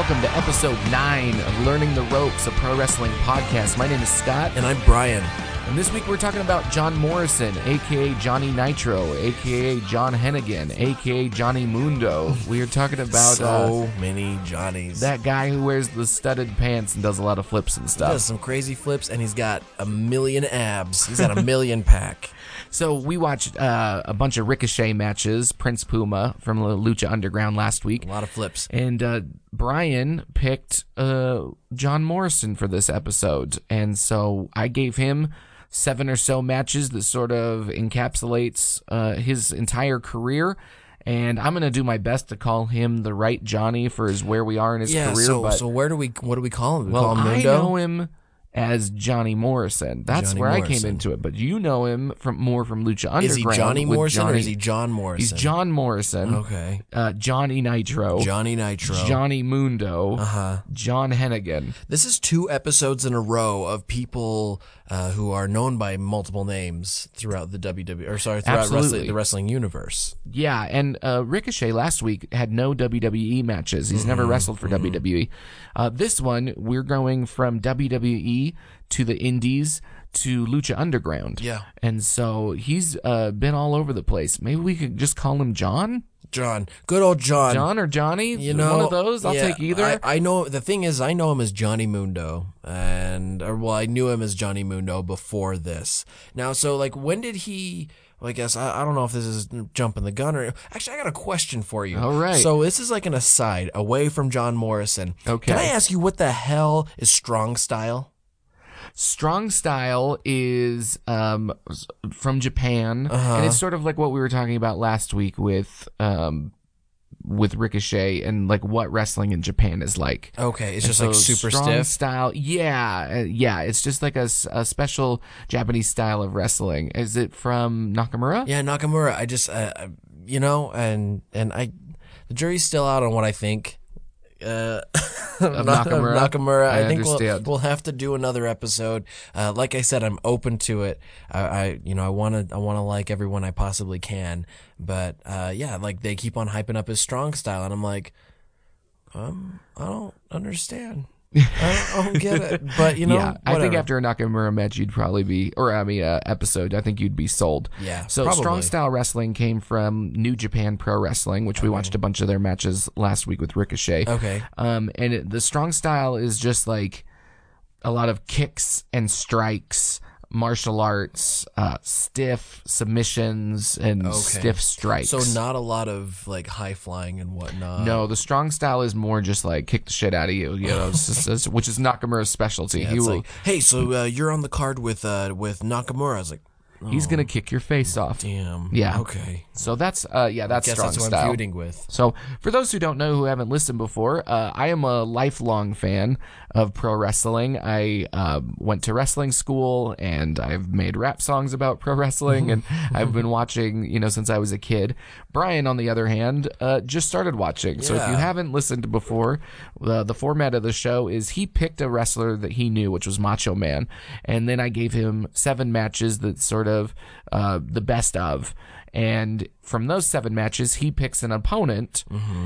welcome to episode 9 of Learning the Ropes, a pro wrestling podcast. My name is Scott. And I'm Brian. And this week we're talking about John Morrison, a.k.a. Johnny Nitro, a.k.a. John Hennigan, a.k.a. Johnny Mundo. We are talking about so many Johnnies. That guy who wears the studded pants and does a lot of flips and stuff. He does some crazy flips, and he's got a million abs. He's got a million pack. So we watched a bunch of Ricochet matches, Prince Puma from Lucha Underground last week. A lot of flips. And Brian picked John Morrison for this episode. And so I gave him 7 or so matches that sort of encapsulates his entire career. And I'm going to do my best to call him the right Johnny for where we are in his career. So what do we call him? Well, call him I Mundo? know him as Johnny Morrison. That's Johnny where Morrison. I came into it. But you know him more from Lucha Underground. Is he Johnny Morrison or is he John Morrison? He's John Morrison. Okay. Johnny Nitro. Johnny Nitro. Johnny Mundo. Uh-huh. John Hennigan. This is 2 episodes in a row of people who are known by multiple names throughout the throughout the wrestling universe. Yeah, and Ricochet last week had no WWE matches. He's never wrestled for WWE. This one, we're going from WWE to the Indies to Lucha Underground. Yeah. And so he's been all over the place. Maybe we could just call him John? John. Good old John. John or Johnny? You know, one of those? I'll take either. I know, the thing is, I know him as Johnny Mundo. I knew him as Johnny Mundo before this. Now, so, when did he... Well, I guess, I don't know if this is jumping the gun or... Actually, I got a question for you. All right. So, this is like an aside, away from John Morrison. Okay. Can I ask you, what the hell is Strong Style? Strong Style is from Japan, and it's sort of like what we were talking about last week with Ricochet and what wrestling in Japan is like. Okay, it's just super Strong stiff. Style, yeah, it's just like a special Japanese style of wrestling. Is it from Nakamura? Yeah, Nakamura. I just, the jury's still out on what I think. Of Nakamura. Nakamura. I think understand. we'll have to do another episode. Like I said, I'm open to it. I want to like everyone I possibly can. But they keep on hyping up his Strong Style, and I'm like, I don't understand. I don't get it. But yeah, whatever. I think after a Nakamura match, you'd probably be, episode, I think you'd be sold. Yeah, So probably. Strong Style Wrestling came from New Japan Pro Wrestling, which we watched a bunch of their matches last week with Ricochet. Okay. The Strong Style is just like a lot of kicks and strikes, martial arts, stiff submissions, and stiff strikes. So not a lot of high flying and whatnot. No, the Strong Style is more just kick the shit out of you, which is Nakamura's specialty. Yeah, it's hey, so you're on the card with Nakamura. I was like, he's gonna kick your face off. damn. Yeah. Okay. So that's Guess Strong that's what Style. I'm feuding with. So for those who don't know, who haven't listened before, I am a lifelong fan of pro wrestling. I went to wrestling school, and I've made rap songs about pro wrestling, and I've been watching, since I was a kid. Brian, on the other hand, just started watching. So if you Yeah. haven't listened before, the format of the show is he picked a wrestler that he knew, which was Macho Man, and then I gave him 7 matches that sort of the best of. And from those 7 matches, he picks an opponent,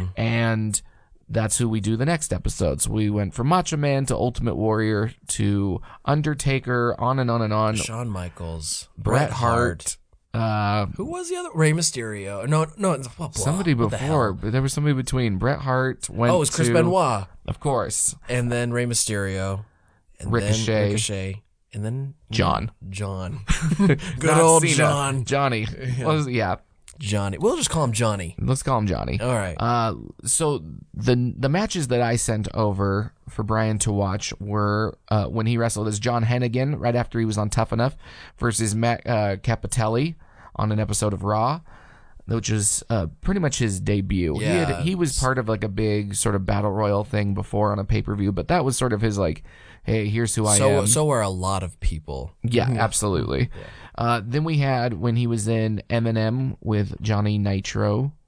and that's who we do the next episodes. We went from Macho Man to Ultimate Warrior to Undertaker, on and on and on. Shawn Michaels, Bret Hart. Who was the other? Rey Mysterio. No. Somebody what the hell? before, but there was somebody between. Bret Hart went Oh, it was Chris to, Benoit, of course, and then Rey Mysterio, and Ricochet. then Ricochet, and then John. Good Not old Cena. John. Johnny. Yeah, Johnny. We'll just call him Johnny. let's call him Johnny. All right. So the matches that I sent over for Brian to watch were when he wrestled as John Hennigan right after he was on Tough Enough versus Matt Capitelli on an episode of Raw, which was pretty much his debut. Yeah. He was part of a big sort of battle royal thing before on a pay-per-view, but that was sort of his hey, here's who I am. So are a lot of people. Yeah, absolutely. Then we had when he was in Eminem with Johnny Nitro,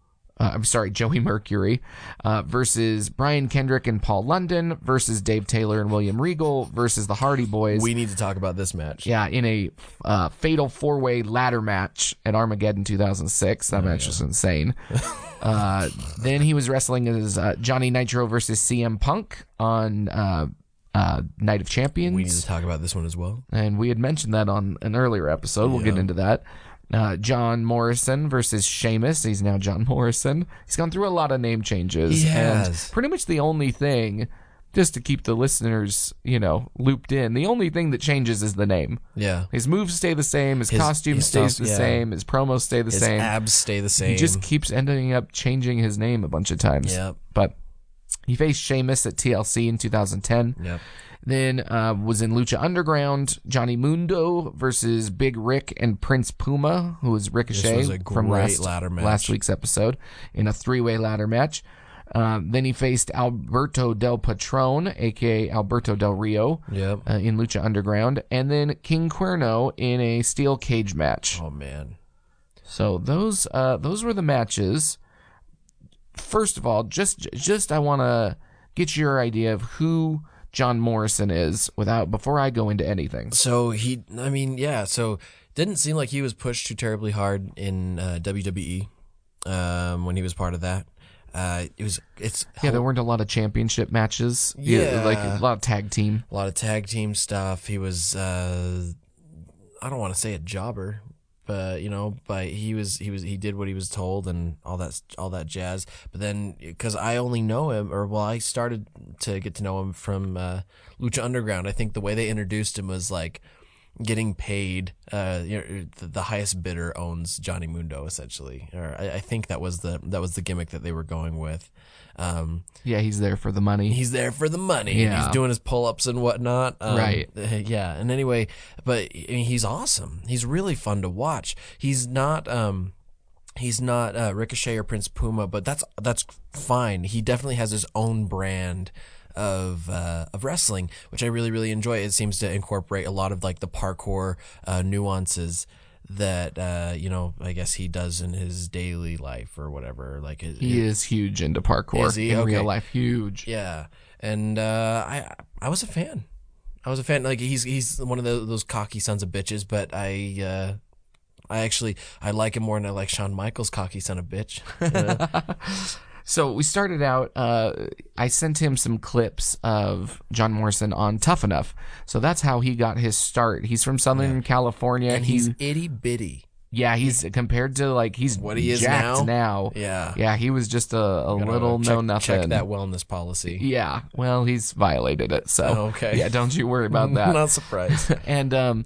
Joey Mercury, versus Brian Kendrick and Paul London versus Dave Taylor and William Regal versus the Hardy Boys. We need to talk about this match. Yeah, in a fatal 4-way ladder match at Armageddon 2006. That match was insane. Then he was wrestling as Johnny Nitro versus CM Punk on Night of Champions. We need to talk about this one as well. And we had mentioned that on an earlier episode. We'll get into that. John Morrison versus Sheamus. He's now John Morrison. He's gone through a lot of name changes. He has. And pretty much the only thing, just to keep the listeners, looped in, the only thing that changes is the name. Yeah. His moves stay the same. His costume stays the same. His promos stay the same. His abs stay the same. He just keeps ending up changing his name a bunch of times. Yep. But he faced Sheamus at TLC in 2010. Yep. Then was in Lucha Underground, Johnny Mundo versus Big Rick and Prince Puma, who was Ricochet This was a from great ladder match. last week's episode, in a 3-way ladder match. Then he faced Alberto Del Patron, a.k.a. Alberto Del Rio, in Lucha Underground. And then King Cuerno in a steel cage match. Oh, man. So those were the matches. First of all, just I want to get your idea of who John Morrison is before I go into anything. So so didn't seem like he was pushed too terribly hard in WWE when he was part of that. There weren't a lot of championship matches. Like a lot of tag team. A lot of tag team stuff. He was I don't want to say a jobber, but he did what he was told and all that jazz. But then, because I only know him, I started to get to know him from Lucha Underground. I think the way they introduced him was like getting paid. The highest bidder owns Johnny Mundo, essentially. Or I think that was the gimmick that they were going with. He's there for the money. He's there for the money. Yeah. He's doing his pull-ups and whatnot. Right. Yeah. And anyway, but I mean, he's awesome. He's really fun to watch. He's not Ricochet or Prince Puma, but that's fine. He definitely has his own brand of wrestling, which I really, really enjoy. It seems to incorporate a lot of like the parkour nuances that I guess he does in his daily life or whatever. Like he is huge into parkour. Is he? In Okay. real life? Huge. Yeah, and I was a fan. Like he's one of those cocky sons of bitches, but I like him more than I like Shawn Michaels' cocky son of bitch. So we started out, I sent him some clips of John Morrison on Tough Enough. So that's how he got his start. He's from Southern California. And he's itty bitty. Yeah, he's compared to he's what he is jacked now. Yeah. Yeah, he was just a little know-nothing. Check that wellness policy. Yeah, well, he's violated it. So okay. Yeah, don't you worry about that. Not surprised. And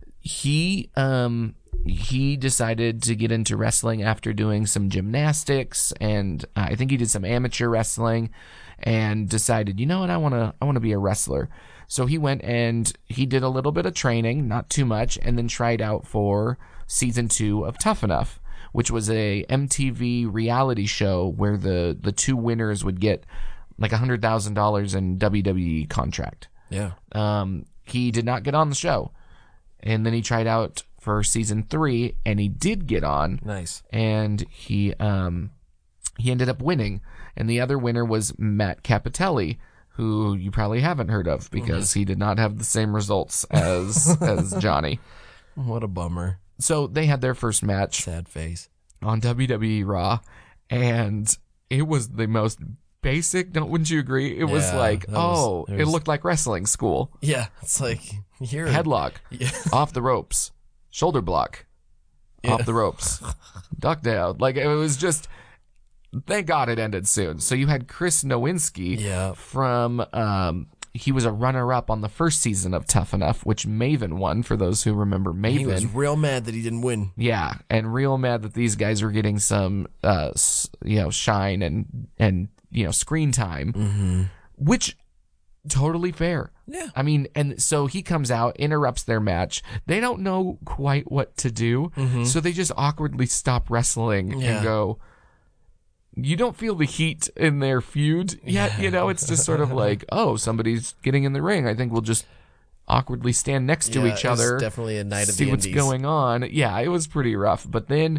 he decided to get into wrestling after doing some gymnastics, and I think he did some amateur wrestling, and decided, you know what, I want to be a wrestler. So he went and he did a little bit of training, not too much, and then tried out for season 2 of Tough Enough, which was a MTV reality show where the two winners would get like $100,000 in WWE contract. Yeah. He did not get on the show, and then he tried out for season 3, and he did get on. Nice. And he ended up winning. And the other winner was Matt Capitelli, who you probably haven't heard of because he did not have the same results as Johnny. What a bummer. So they had their first match. Sad face. On WWE Raw, and it was the most basic, wouldn't you agree? It was like, it looked like wrestling school. Yeah, it's like here. Headlock, off the ropes. Shoulder block, off the ropes, duck down. Like, it was just, thank God it ended soon. So you had Chris Nowinski from, he was a runner-up on the first season of Tough Enough, which Maven won, for those who remember Maven. He was real mad that he didn't win. Yeah, and real mad that these guys were getting some, shine and screen time, which, totally fair. Yeah. I mean, and so he comes out, interrupts their match. They don't know quite what to do, so they just awkwardly stop wrestling and go, you don't feel the heat in their feud yet, it's just sort of like, oh, somebody's getting in the ring. I think we'll just awkwardly stand next to each other. Definitely a night of see the what's indies. going on. Yeah, it was pretty rough. But then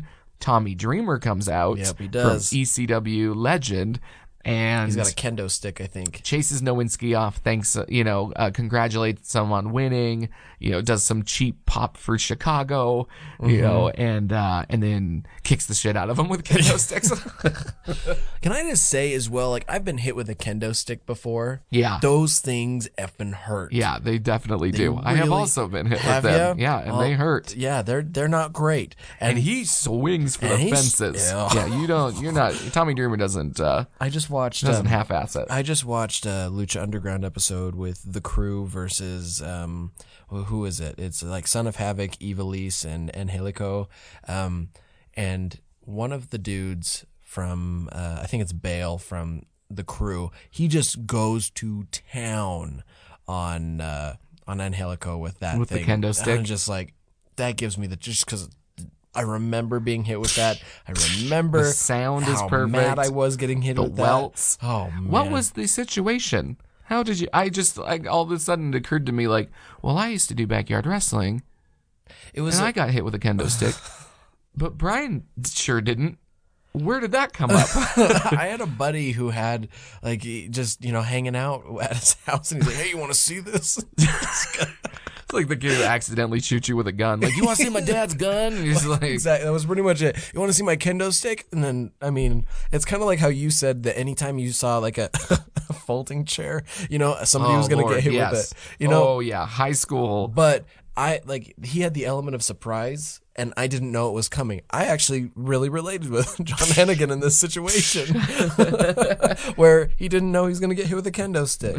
Tommy Dreamer comes out. Yep, he does. From ECW legend. And he's got a kendo stick, I think. Chases Nowinski off, thanks, congratulates him on winning, does some cheap pop for Chicago, and then kicks the shit out of him with kendo sticks. Can I just say as well, like, I've been hit with a kendo stick before. Yeah. Those things effing hurt. Yeah, they definitely do. I have also been hit with them. You? Yeah, and they hurt. Yeah, they're not great. And he swings for the fences. Tommy Dreamer doesn't. I just watched doesn't half-ass it. I just watched a Lucha Underground episode with The Crew versus who is it? It's like Son of Havoc, Ivelisse, and Angelico, and one of the dudes from I think it's Bale from The Crew. He just goes to town on Angelico with that with thing. The kendo stick. I'm just like, that gives me just because. I remember being hit with that. I remember the sound is perfect. Mad I was getting hit with welts. That. Oh man. What was the situation? How did you? I just all of a sudden it occurred to me well, I used to do backyard wrestling. I got hit with a kendo stick, but Brian sure didn't. Where did that come up? I had a buddy who had just hanging out at his house, and he's like, "Hey, you want to see this?" It's like the kid who accidentally shoots you with a gun. Like, you want to see my dad's gun? And he's like, exactly. That was pretty much it. You want to see my kendo stick? And then, I mean, it's kind of like how you said that anytime you saw like a folding chair, somebody was going to get hit with it. Oh yeah, high school. But he had the element of surprise, and I didn't know it was coming. I actually really related with John Hennigan in this situation, where he didn't know he was going to get hit with a kendo stick.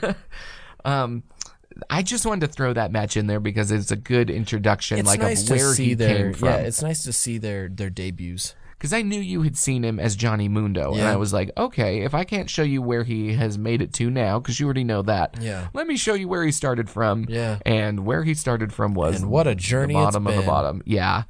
I just wanted to throw that match in there because it's a good introduction, it's of nice where he came from. Yeah, it's nice to see their debuts. Because I knew you had seen him as Johnny Mundo, and I was like, okay, if I can't show you where he has made it to now, because you already know that, let me show you where he started from. Yeah. And where he started from was and what a journey the bottom it's of been. the bottom. Yeah.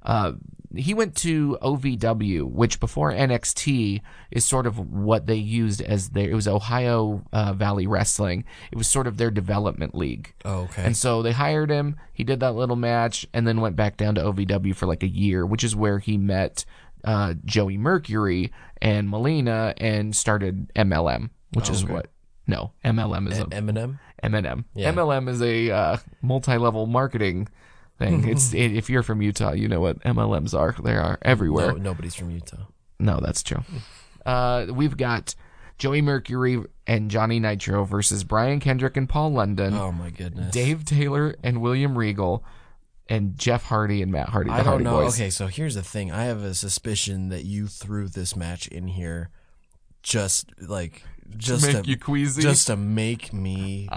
He went to OVW, which before NXT is sort of what they used as it was Ohio Valley Wrestling. It was sort of their development league. Oh, okay. And so they hired him. He did that little match and then went back down to OVW for like a year, which is where he met Joey Mercury and Melina and started MLM, which is what. No, MLM is Eminem. Yeah. MLM is a multi-level marketing thing. If you're from Utah, you know what MLMs are. They are everywhere. No, nobody's from Utah. No, that's true. We've got Joey Mercury and Johnny Nitro versus Brian Kendrick and Paul London. Oh my goodness. Dave Taylor and William Regal, and Jeff Hardy and Matt Hardy. The Hardy Boys. Okay, so here's the thing. I have a suspicion that you threw this match in here just to make you queasy, just to make me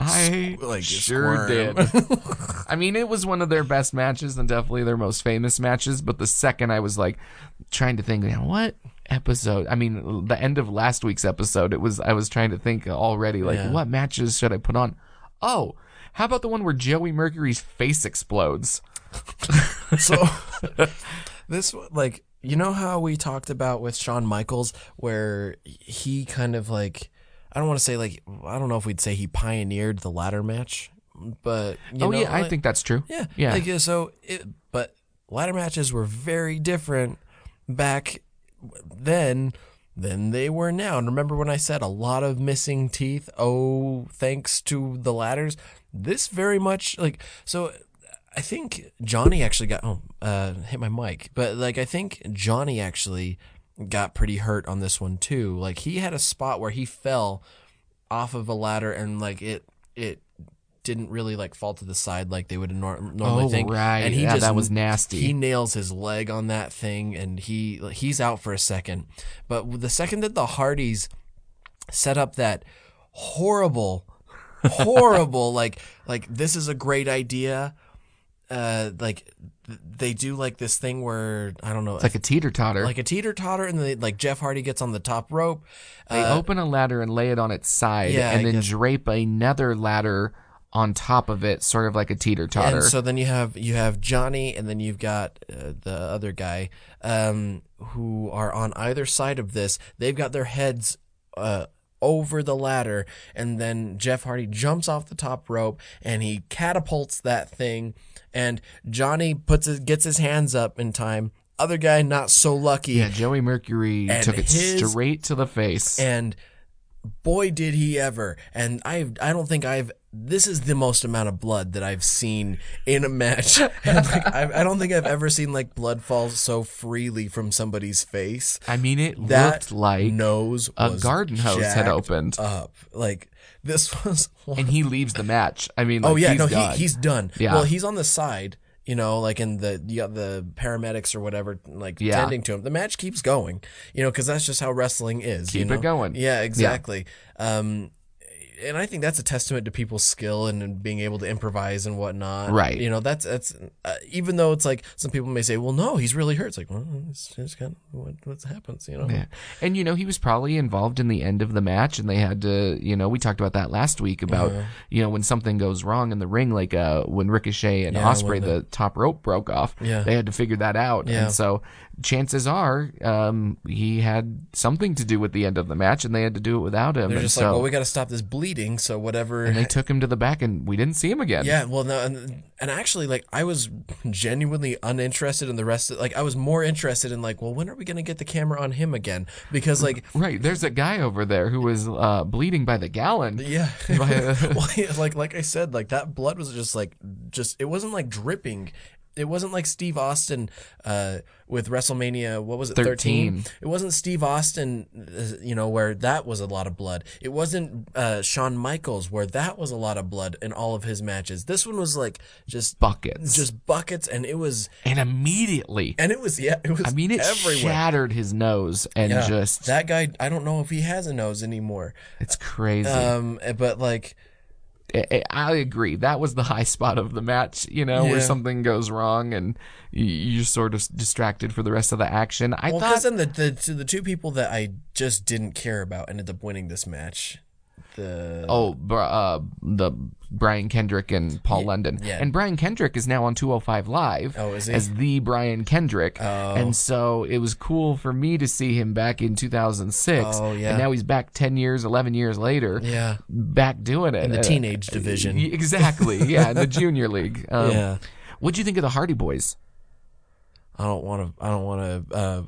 sure squirm. did. I mean, it was one of their best matches and definitely their most famous matches, but the second I was trying to think, what episode, I mean, the end of last week's episode, I was trying to think already what matches should I put on. Oh, how about the one where Joey Mercury's face explodes? So this you know how we talked about with Shawn Michaels, where he kind of I don't want to say I don't know if we'd say he pioneered the ladder match, but I think that's true. Yeah. But ladder matches were very different back then than they were now. And remember when I said a lot of missing teeth? Oh, thanks to the ladders. This very much so. I think Johnny actually got hit my mic, but I think Johnny actually got pretty hurt on this one too. He had a spot where he fell off of a ladder and it didn't really fall to the side like they would normally think. Right. And that was nasty. He nails his leg on that thing and he's out for a second. But the second that the Hardys set up that horrible this is a great idea. They do this thing where I don't know, it's like a teeter-totter, and they, Jeff Hardy gets on the top rope. They open a ladder and lay it on its side, and then drape another ladder on top of it, sort of like a teeter-totter. And so then you have Johnny, and then you've got the other guy who are on either side of this. They've got their heads over the ladder, and then Jeff Hardy jumps off the top rope and he catapults that thing, and Johnny gets his hands up in time Other guy, not so lucky. Yeah, Joey Mercury took it straight to the face. And boy, did he ever. And I don't think this is the most amount of blood that I've seen in a match. And like, I don't think I've ever seen like blood fall so freely from somebody's face. I mean, it That looked like nose a was garden hose had jacked opened. up. Like, this was... And he leaves the match. I mean, like, he's done. Yeah. Well, he's on the side, you know, like in the paramedics or whatever, like tending to him. The match keeps going, you know, because that's just how wrestling is. Keep it going. Yeah, exactly. Yeah. And I think that's a testament to people's skill and being able to improvise and whatnot. Right. You know, that's even though it's like some people may say, well, no, he's really hurt. It's like, well, it's just kind of what happens, you know? Yeah. And, you know, he was probably involved in the end of the match, and they had to, you know, we talked about that last week about, you know, when something goes wrong in the ring, like when Ricochet and Ospreay, the top rope broke off, they had to figure that out. Yeah. And so chances are he had something to do with the end of the match, and they had to do it without him. They're just like, well, we got to stop this bleeding, so whatever. And they took him to the back, and we didn't see him again. Yeah, well, no, and actually, like, I was genuinely uninterested in the rest of, like, I was more interested in, like, well, when are we going to get the camera on him again? Because, like... Right, there's a guy over there who was bleeding by the gallon. Yeah. Well, like I said, like, that blood was just, it wasn't, like, dripping. It wasn't like Steve Austin with WrestleMania, what was it, 13? It wasn't Steve Austin, you know, where that was a lot of blood. It wasn't Shawn Michaels, where that was a lot of blood in all of his matches. This one was like just buckets. Just buckets, and it was... And immediately. And it was, it was I mean, it everywhere. Shattered his nose, and just... That guy, I don't know if he has a nose anymore. It's crazy. But like... I agree. That was the high spot of the match, you know, where something goes wrong and you're sort of distracted for the rest of the action. Because then the two people that I just didn't care about ended up winning this match. The Brian Kendrick and Paul London. Yeah. And Brian Kendrick is now on 205 Live as the Brian Kendrick. Oh. And so it was cool for me to see him back in 2006. Oh, yeah. And now he's back 10 years, 11 years later. Yeah. Back doing it. In the teenage division. Exactly. Yeah, in the junior league. What'd you think of the Hardy Boys? I don't want to,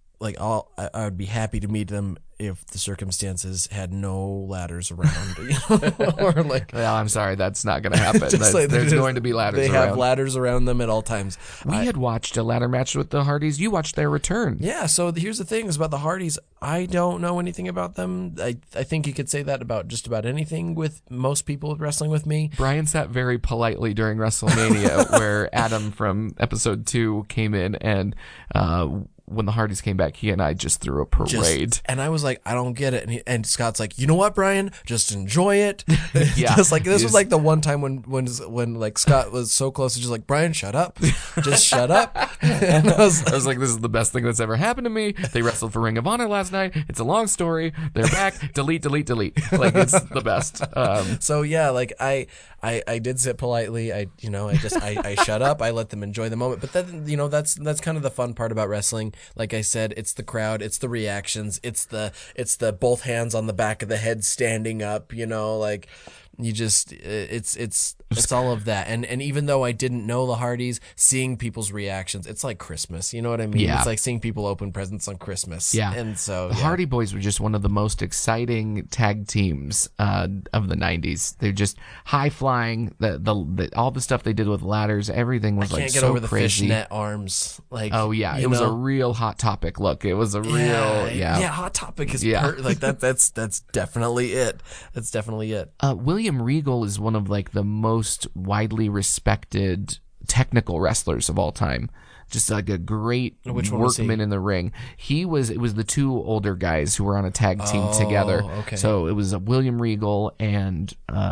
I would be happy to meet them if the circumstances had no ladders around, you know? Or like, well, I'm sorry, that's not going to happen. There's going to be ladders around. They have ladders around them at all times. We had watched a ladder match with the Hardys. You watched their return. Yeah, so here's the thing is about the Hardys. I don't know anything about them. I think you could say that about just about anything with most people wrestling with me. Brian sat very politely during WrestleMania where Adam from episode 2 came in and when the Hardys came back, he and I just threw a parade. And I was like, I don't get it. And Scott's like, you know what, Brian? Just enjoy it. Yeah. Just like this was like the one time when like Scott was so close to just like, Brian, shut up. Just shut up. And I was like, this is the best thing that's ever happened to me. They wrestled for Ring of Honor last night. It's a long story. They're back. Delete. Like, it's the best. So yeah, like I did sit politely. I shut up. I let them enjoy the moment. But then, you know, that's kind of the fun part about wrestling. Like I said, it's the crowd, it's the reactions, it's the both hands on the back of the head standing up, you know, like you just it's all of that. And even though I didn't know the Hardys, seeing people's reactions, it's like Christmas, you know what I mean? Yeah. It's like seeing people open presents on Christmas. Yeah. And so the Hardy Boys were just one of the most exciting tag teams of the 90s. They're just high flying, the all the stuff they did with ladders, everything was like so crazy. I can't get over the fishnet arms. Like, oh yeah, it was a real Hot Topic look. It was a real Hot Topic is like that's definitely it. That's definitely it. William Regal is one of like the most widely respected technical wrestlers of all time. Just like a great workman in the ring. It was the two older guys who were on a tag team together. Okay. So it was William Regal and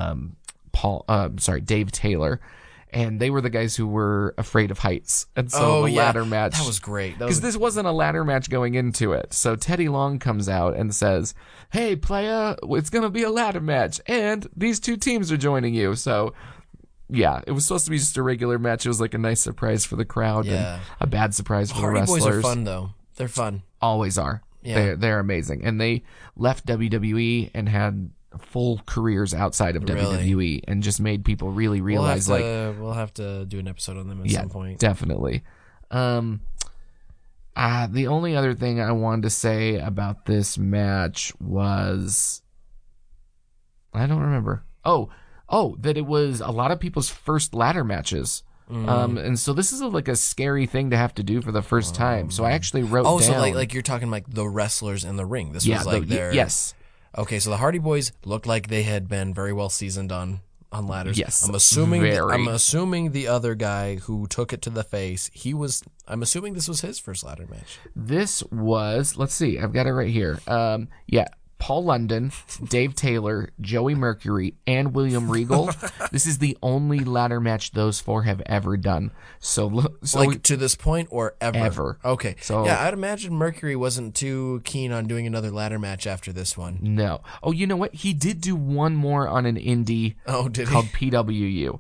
Dave Taylor. And they were the guys who were afraid of heights. And so the ladder match... That was great. Because this wasn't a ladder match going into it. So Teddy Long comes out and says, hey, playa, it's going to be a ladder match. And these two teams are joining you. So, yeah, it was supposed to be just a regular match. It was like a nice surprise for the crowd and a bad surprise for the wrestlers. Hardy Boys are fun, though. They're fun. Always are. Yeah. They're amazing. And they left WWE and had full careers outside of WWE and just made people really realize we'll have to do an episode on them at some point. Definitely. The only other thing I wanted to say about this match was, I don't remember. Oh, that it was a lot of people's first ladder matches. And so this is like a scary thing to have to do for the first time. So I actually wrote down. So like you're talking like the wrestlers in the ring. This was like their... Yes. Okay, so the Hardy Boys looked like they had been very well seasoned on ladders. Yes. I'm assuming the other guy who took it to the face, I'm assuming this was his first ladder match. This was, let's see, I've got it right here. Paul London, Dave Taylor, Joey Mercury, and William Regal. This is the only ladder match those four have ever done. So like to this point or ever? Ever. Okay. So yeah, I'd imagine Mercury wasn't too keen on doing another ladder match after this one. No. Oh, you know what? He did do one more on an indie called PWU.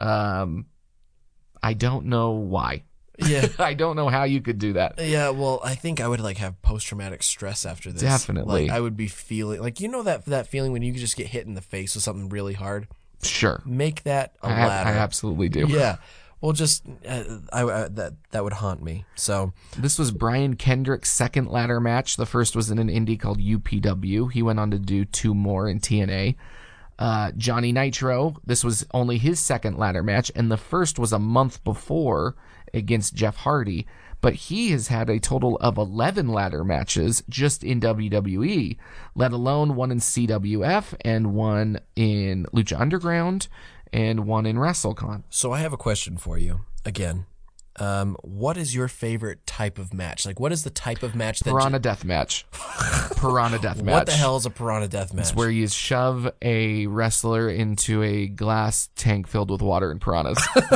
I don't know why. Yeah. I don't know how you could do that. Yeah, well, I think I would like have post-traumatic stress after this. Definitely. Like, I would be feeling like, you know, that feeling when you just get hit in the face with something really hard. Sure. Make that a ladder. I absolutely do. Yeah. Well, just that would haunt me. So this was Brian Kendrick's second ladder match. The first was in an indie called UPW. He went on to do 2 more in TNA. Johnny Nitro, this was only his second ladder match, and the first was a month before against Jeff Hardy. But he has had a total of 11 ladder matches just in WWE, let alone 1 in CWF and 1 in Lucha Underground and 1 in WrestleCon. So I have a question for you again. What is your favorite type of match? Like, what is the type of match that Piranha Death Match. Piranha Death Match. What the hell is a Piranha Death Match? It's where you shove a wrestler into a glass tank filled with water and piranhas.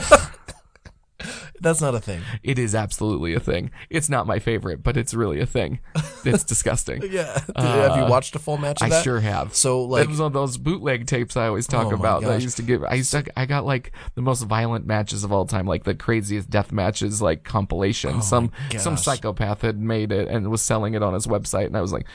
That's not a thing. It is absolutely a thing. It's not my favorite, but it's really a thing. It's disgusting. Yeah. Have you watched a full match of that? I sure have. So like, it was on those bootleg tapes I always talk about. That I got like the most violent matches of all time, like the craziest death matches, like compilation. Some psychopath had made it and was selling it on his website, and I was like,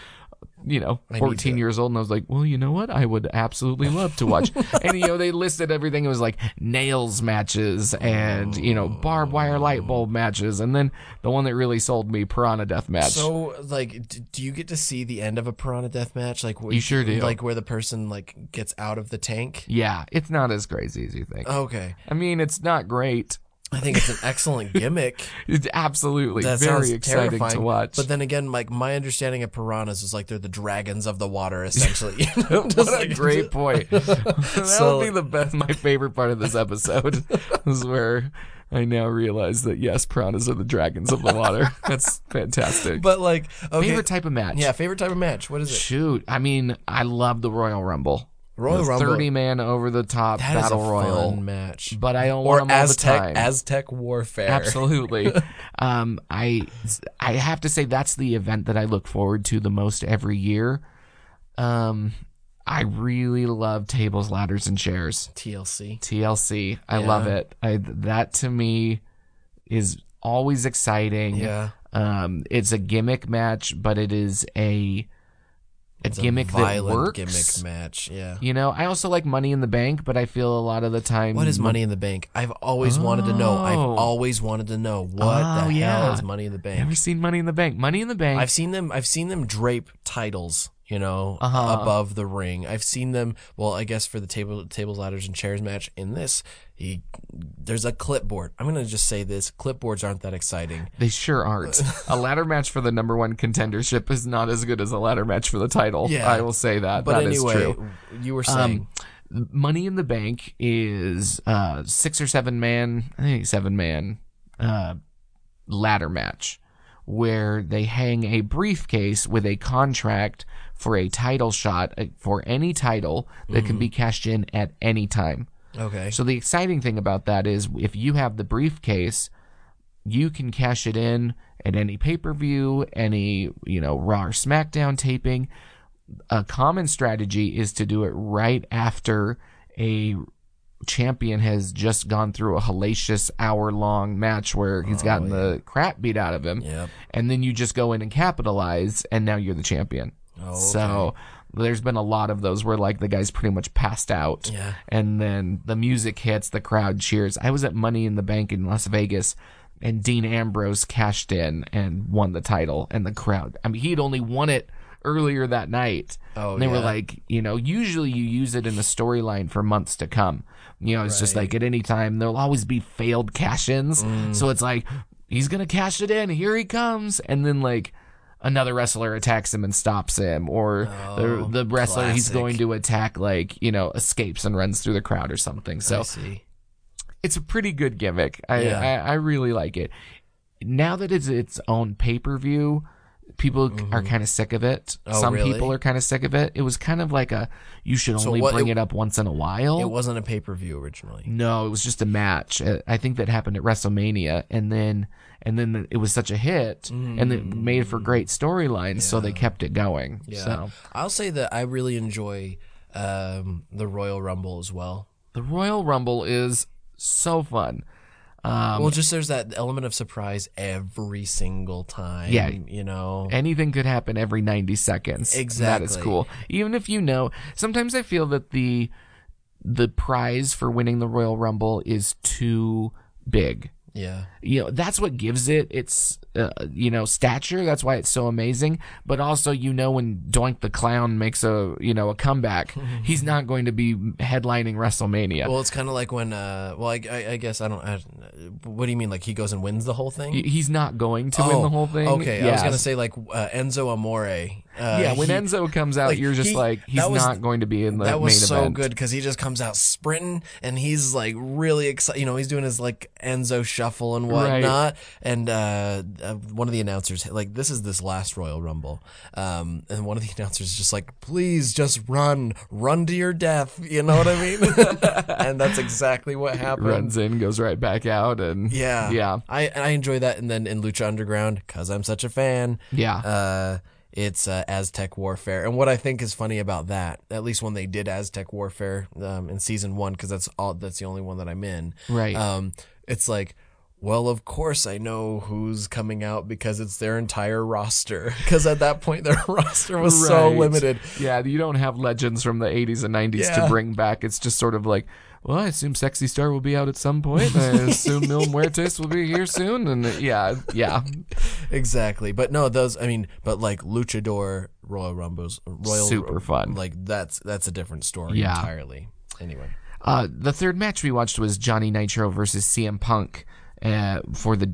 14 years old, and I was like, well, you know what? I would absolutely love to watch. And, they listed everything. It was like nails matches and, barbed wire light bulb matches. And then the one that really sold me, Piranha Death Match. So, like, do you get to see the end of a Piranha Death Match? Like, you sure do. Like, where the person, like, gets out of the tank? Yeah, it's not as crazy as you think. Okay. I mean, it's not great. I think it's an excellent gimmick. It's absolutely that very exciting terrifying to watch. But then again, like my understanding of piranhas is like they're the dragons of the water, essentially. What a great point. That would be the best. My favorite part of this episode is where I now realize that yes, piranhas are the dragons of the water. That's fantastic. But like, okay. Favorite type of match? Yeah, favorite type of match. What is it? Shoot, I mean, I love the Royal Rumble. Royal Rumble, 30-man over the top battle royal match, but I don't want them all the time. Aztec Warfare, absolutely. I have to say that's the event that I look forward to the most every year. I really love tables, ladders, and chairs. TLC. I love it. That to me is always exciting. Yeah. It's a gimmick match, but it is a gimmick that works. Gimmick match, yeah. I also like Money in the Bank, but I feel a lot of the time. What is Money in the Bank? I've always wanted to know. What the hell is Money in the Bank? Never seen Money in the Bank. Money in the Bank. I've seen them drape titles, above the ring. I've seen them. Well, I guess for the tables, ladders, and chairs match in this, there's a clipboard. I'm gonna just say this: clipboards aren't that exciting. They sure aren't. A ladder match for the number 1 contendership is not as good as a ladder match for the title. Yeah, I will say that. But that anyway, is true. You were saying Money in the Bank is 6 or 7 man, I think 7 man ladder match where they hang a briefcase with a contract for a title shot for any title that can be cashed in at any time. Okay. So the exciting thing about that is if you have the briefcase, you can cash it in at any pay-per-view, any, Raw or SmackDown taping. A common strategy is to do it right after a champion has just gone through a hellacious hour-long match where he's gotten the crap beat out of him. Yep. And then you just go in and capitalize, and now you're the champion. Oh, okay. So there's been a lot of those where like the guy's pretty much passed out, and then the music hits, the crowd cheers. I was at Money in the Bank in Las Vegas and Dean Ambrose cashed in and won the title, and the crowd. I mean, he'd only won it earlier that night. Oh, and they were like, usually you use it in the storyline for months to come. It's just like at any time there'll always be failed cash-ins. So it's like he's gonna cash it in. Here he comes, and then like another wrestler attacks him and stops him, or the wrestler he's going to attack escapes and runs through the crowd or something. So I see. It's a pretty good gimmick. I really like it. Now that it's its own pay-per-view, people are kind of sick of it. Some really? people are kind of sick of it. It was kind of like you should only bring it up once in a while. It wasn't a pay-per-view originally. No, it was just a match. I think that happened at WrestleMania, and then it was such a hit, and it made for great storylines, so they kept it going. Yeah. So I'll say that I really enjoy the Royal Rumble as well. the Royal Rumble is so fun. Just there's that element of surprise every single time. Yeah. Anything could happen every 90 seconds. Exactly. That is cool. Even if sometimes I feel that the prize for winning the Royal Rumble is too big. Yeah. That's what gives it its stature. That's why it's so amazing. But also, when Doink the Clown makes a comeback, he's not going to be headlining WrestleMania. Well, it's kind of like when I guess what do you mean, like he goes and wins the whole thing? He's not going to win the whole thing. Okay, I was gonna say like Enzo Amore. When Enzo comes out, you're just he's not going to be in the main event. That was so good because he just comes out sprinting and he's like really excited. He's doing his like Enzo shuffle and whatnot. Right. And one of the announcers, like, this last Royal Rumble, and one of the announcers is just like, please just run to your death. You know what I mean? And that's exactly what happened. Runs in, goes right back out, and yeah. I enjoy that. And then in Lucha Underground, because I'm such a fan. Yeah. It's Aztec Warfare, and what I think is funny about that, at least when they did Aztec Warfare in season 1, because that's the only one that I'm in. Right. It's like, well, of course I know who's coming out because it's their entire roster. Because at that point, their roster was so limited. Yeah, you don't have legends from the 80s and 90s to bring back. It's just sort of like, well, I assume Sexy Star will be out at some point. I assume Mil Muertes will be here soon. And yeah. Exactly. But no, but like Luchador Royal Rumbles, super fun. Like that's a different story entirely. Anyway. The third match we watched was Johnny Nitro versus CM Punk for the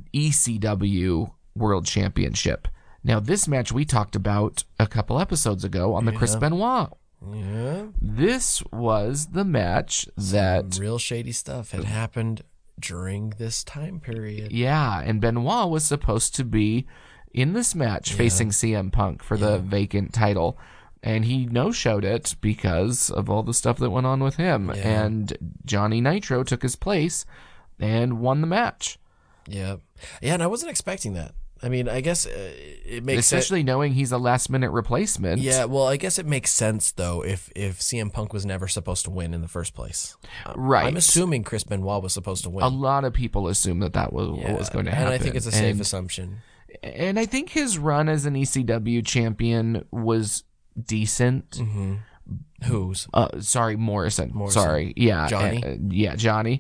ECW World Championship. Now, this match we talked about a couple episodes ago on the Chris Benoit. Yeah. This was the match that... Some real shady stuff had happened during this time period. Yeah, and Benoit was supposed to be in this match facing CM Punk for the vacant title. And he no-showed it because of all the stuff that went on with him. Yeah. And Johnny Nitro took his place and won the match. Yeah. Yeah, and I wasn't expecting that. I mean, I guess it makes sense. Especially knowing he's a last-minute replacement. Yeah, well, I guess it makes sense, though, if CM Punk was never supposed to win in the first place. Right. I'm assuming Chris Benoit was supposed to win. A lot of people assume that was what was going to happen. And I think it's a safe assumption. And I think his run as an ECW champion was decent. Mm-hmm. Whose? Morrison. Sorry. Yeah. Johnny? Johnny.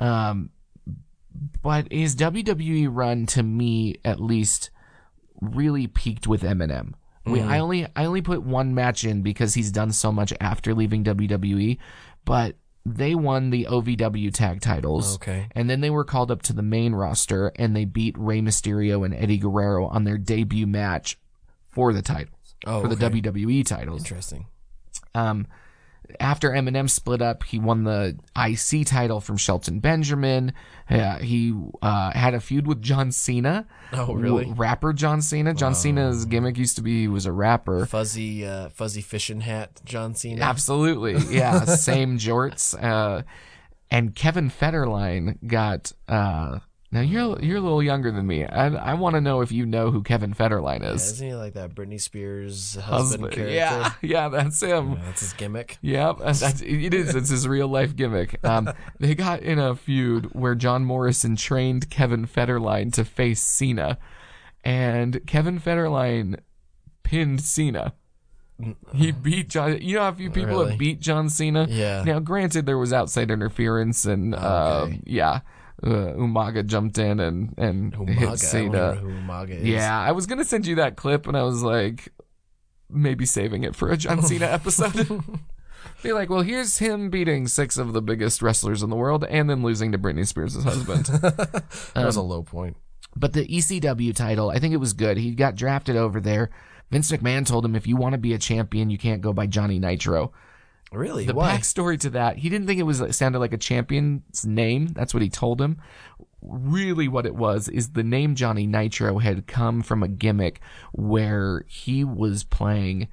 But his WWE run, to me at least, really peaked with Eminem. I only put one match in because he's done so much after leaving WWE, but they won the OVW tag titles. Okay. And then they were called up to the main roster, and they beat Rey Mysterio and Eddie Guerrero on their debut match for the titles. For the WWE titles. Interesting. After Eminem split up, he won the IC title from Shelton Benjamin. He had a feud with John Cena. Oh, really? Rapper John Cena. John Cena's gimmick used to be he was a rapper. Fuzzy fishing hat John Cena. Absolutely. Yeah, same jorts. And Kevin Federline got... now, you're a little younger than me. I want to know if you know who Kevin Federline is. Isn't he like that Britney Spears husband character? Yeah, that's him. Yeah, that's his gimmick. Yeah, it is. It's his real-life gimmick. They got in a feud where John Morrison trained Kevin Federline to face Cena, and Kevin Federline pinned Cena. He beat John... You know how few people have beat John Cena? Yeah. Now, granted, there was outside interference and... Umaga jumped in and hit Umaga. I Cena. don't know who Umaga is. Yeah, I was gonna send you that clip, and I was like, maybe saving it for a John Cena episode. Be like, well, here's him beating 6 of the biggest wrestlers in the world, and then losing to Britney Spears' husband. That was a low point. But the ECW title, I think it was good. He got drafted over there. Vince McMahon told him, if you want to be a champion, you can't go by Johnny Nitro. Really? The Why? backstory to that, he didn't think it sounded like a champion's name. That's what he told him. Really what it was is the name Johnny Nitro had come from a gimmick where he was playing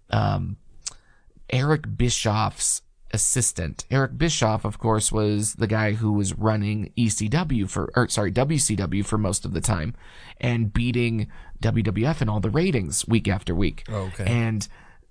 Eric Bischoff's assistant. Eric Bischoff, of course, was the guy who was running WCW for most of the time and beating WWF in all the ratings week after week. Okay. And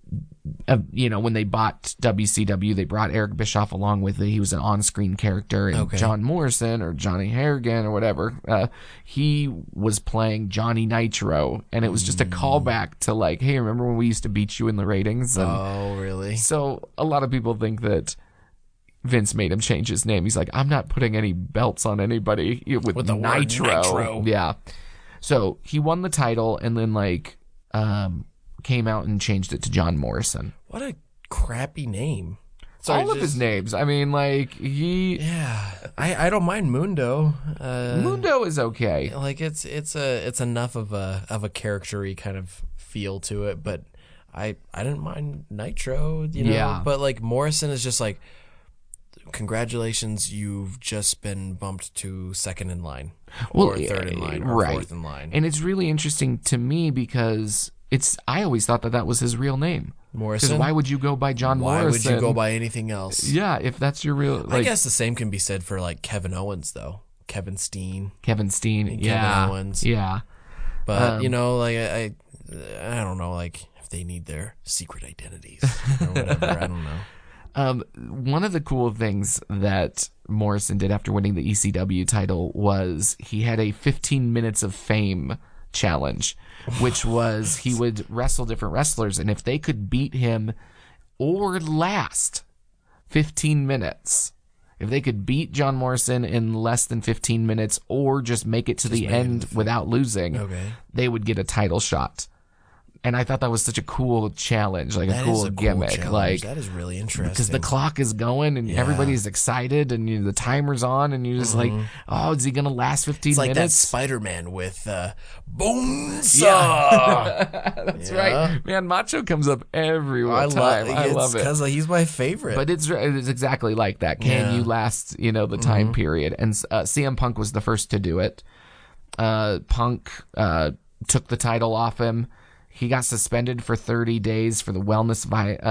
when they bought WCW, they brought Eric Bischoff along with it. He was an on-screen character, and John Morrison or Johnny Harrigan or whatever, he was playing Johnny Nitro, and it was just a callback to like, hey, remember when we used to beat you in the ratings? And oh, really? so a lot of people think that Vince made him change his name. He's like, I'm not putting any belts on anybody with the Nitro. word Nitro. Yeah. So he won the title, and then came out and changed it to John Morrison. What a crappy name. All of his names. I mean, like, Yeah, I don't mind Mundo. Mundo is okay. Like it's enough of a character-y kind of feel to it, but I didn't mind Nitro. Yeah. But like Morrison is just like, congratulations, you've just been bumped to second in line, or third in line, or fourth in line. And it's really interesting to me because I always thought that was his real name. Morrison. Because why would you go by John Morrison? Why would you go by anything else? Yeah, if that's your real. I guess the same can be said for like Kevin Owens, though. Kevin Steen. Kevin Owens. Yeah. But like I don't know, like if they need their secret identities or whatever. I don't know. One of the cool things that Morrison did after winning the ECW title was he had a 15 minutes of fame challenge, which was he would wrestle different wrestlers, and if they could beat him or last 15 minutes, if they could beat John Morrison in less than 15 minutes or just make it to the end without losing, they would get a title shot. And I thought that was such a cool challenge, like a cool gimmick. Like, that is really interesting. Because the clock is going and everybody's excited and the timer's on and you're just like, oh, is he going to last 15 it's like minutes? That Spider-Man with Bonesaw. Yeah. That's right. Man, Macho comes up every time. I love it. Because he's my favorite. But it's exactly like that. Can you last, the time period? And CM Punk was the first to do it. Punk took the title off him. He got suspended for 30 days for the wellness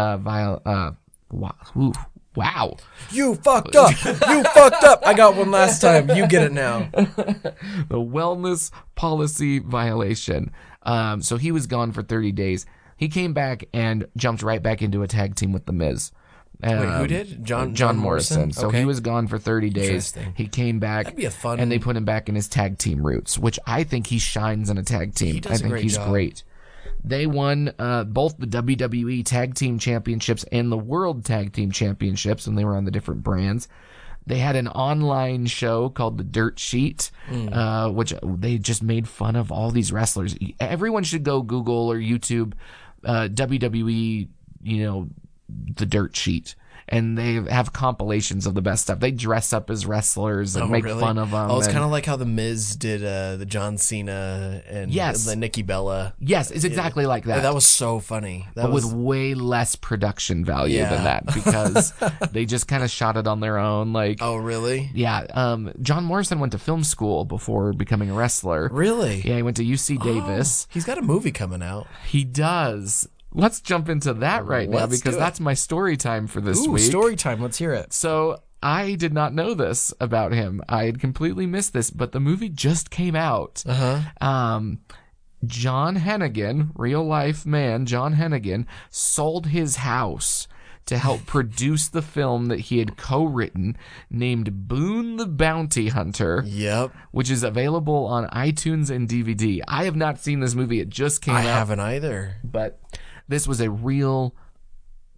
wow. You fucked up. You fucked up. I got one last time. You get it now. The wellness policy violation. So he was gone for 30 days. He came back and jumped right back into a tag team with The Miz. Wait, who did? John Morrison. So he was gone for 30 days. He came back. That'd be a fun. And they put him back in his tag team roots, which I think he shines in a tag team. I think he's great. They won both the WWE Tag Team Championships and the World Tag Team Championships when they were on the different brands. They had an online show called The Dirt Sheet, which they just made fun of all these wrestlers. Everyone should go Google or YouTube WWE, The Dirt Sheet. And they have compilations of the best stuff. They dress up as wrestlers and make fun of them. Oh, it's kind of like how The Miz did the John Cena and the Nikki Bella. Yes, it's exactly like that. That was so funny. With way less production value than that because they just kind of shot it on their own. Like, oh, really? Yeah. John Morrison went to film school before becoming a wrestler. Really? Yeah, he went to UC Davis. He's got a movie coming out. He does. Let's jump into that now because that's my story time for this week. Story time. Let's hear it. So I did not know this about him. I had completely missed this, but the movie just came out. John Hennigan, real life man, John Hennigan, sold his house to help produce the film that he had co-written named Boone the Bounty Hunter. Yep. Which is available on iTunes and DVD. I have not seen this movie. It just came out. I haven't either. But this was a real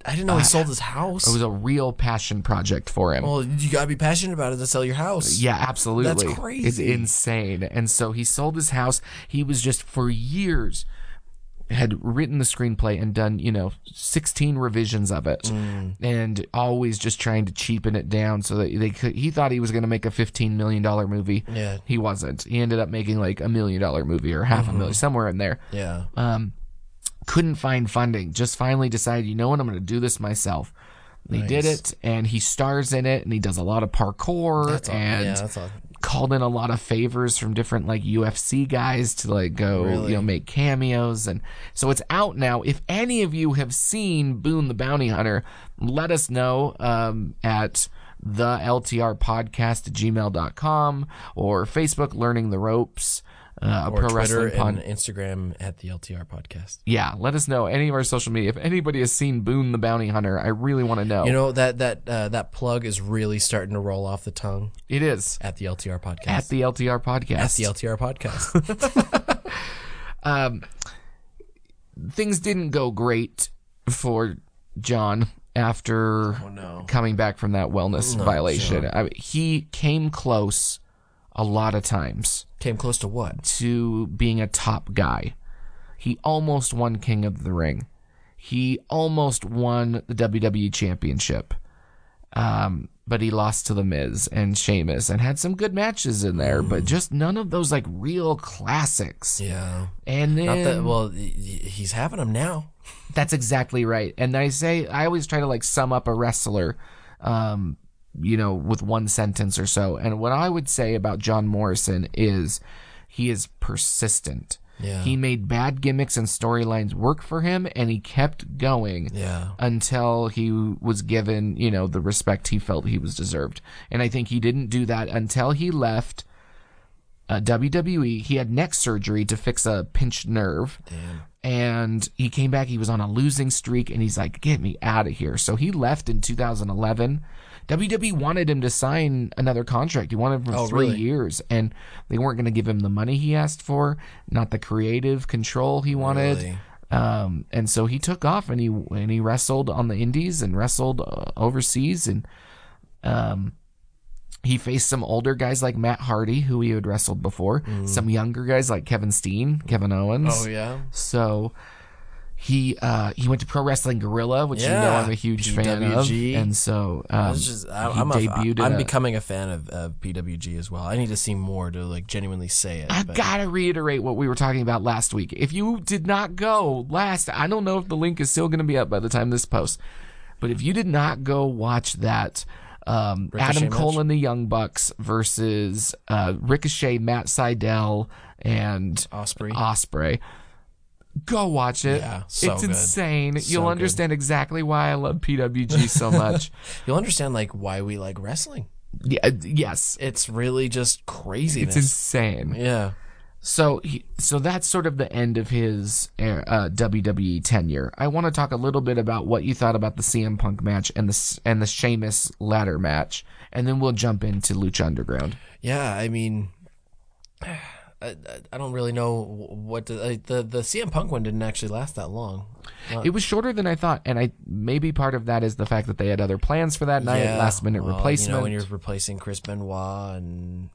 I didn't know he sold his house. It was a real passion project for him. Well, you gotta be passionate about it to sell your house. Yeah, absolutely. That's crazy. It's insane. And so he sold his house. He was just for years had written the screenplay and done, 16 revisions of it, and always just trying to cheapen it down so that he thought he was going to make a $15 million movie. Yeah. He wasn't. He ended up making like $1 million movie or half a million, somewhere in there. Yeah. Couldn't find funding. Just finally decided, you know what, I'm going to do this myself. He did it, and he stars in it, and he does a lot of parkour, That's all. Called in a lot of favors from different like UFC guys to like go, make cameos. And so it's out now. If any of you have seen Boone the Bounty Hunter, let us know at the LTR podcast @gmail.com or Facebook Learning the Ropes. Or Pro Twitter Wrestling and Instagram at the LTR podcast. Yeah, let us know any of our social media. If anybody has seen Boone the Bounty Hunter, I really want to know. You know, that plug is really starting to roll off the tongue. It is. At the LTR podcast. At the LTR podcast. At the LTR podcast. Things didn't go great for John after coming back from that wellness violation. He came close a lot of times. Came close to what? To being a top guy. He almost won King of the Ring. He almost won the WWE Championship. But he lost to The Miz and Sheamus and had some good matches in there, but just none of those like real classics. Yeah. And then... he's having them now. That's exactly right. And I always try to like sum up a wrestler, with one sentence or so. And what I would say about John Morrison is he is persistent. Yeah. He made bad gimmicks and storylines work for him, and he kept going until he was given, the respect he felt he was deserved. And I think he didn't do that until he left WWE. He had neck surgery to fix a pinched nerve. Damn. And he came back. He was on a losing streak, and he's like, get me out of here. So he left in 2011. WWE wanted him to sign another contract. He wanted him for 3 years, and they weren't going to give him the money he asked for, not the creative control he wanted. Really? And so he took off, and he wrestled on the indies and wrestled overseas, and he faced some older guys like Matt Hardy, who he had wrestled before, some younger guys like Kevin Steen, Kevin Owens. Oh yeah. So he went to Pro Wrestling Guerrilla, which I'm a huge fan of, and so I'm becoming a fan of PWG as well. I need to see more to like genuinely say it. I've got to reiterate what we were talking about last week. If you did not go I don't know if the link is still going to be up by the time this posts, but if you did not go watch that Adam Cole and the Young Bucks versus Ricochet, Matt Sydal, and Ospreay. Go watch it. Yeah, so it's good. Insane. So You'll understand exactly why I love PWG so much. You'll understand like why we like wrestling. Yeah, yes. It's really just craziness. It's insane. Yeah. So that's sort of the end of his WWE tenure. I want to talk a little bit about what you thought about the CM Punk match and the Sheamus ladder match, and then we'll jump into Lucha Underground. Yeah, I mean, I don't really know what the CM Punk one didn't actually last that long. It was shorter than I thought, and maybe part of that is the fact that they had other plans for that night, last minute replacement. When you're replacing Chris Benoit and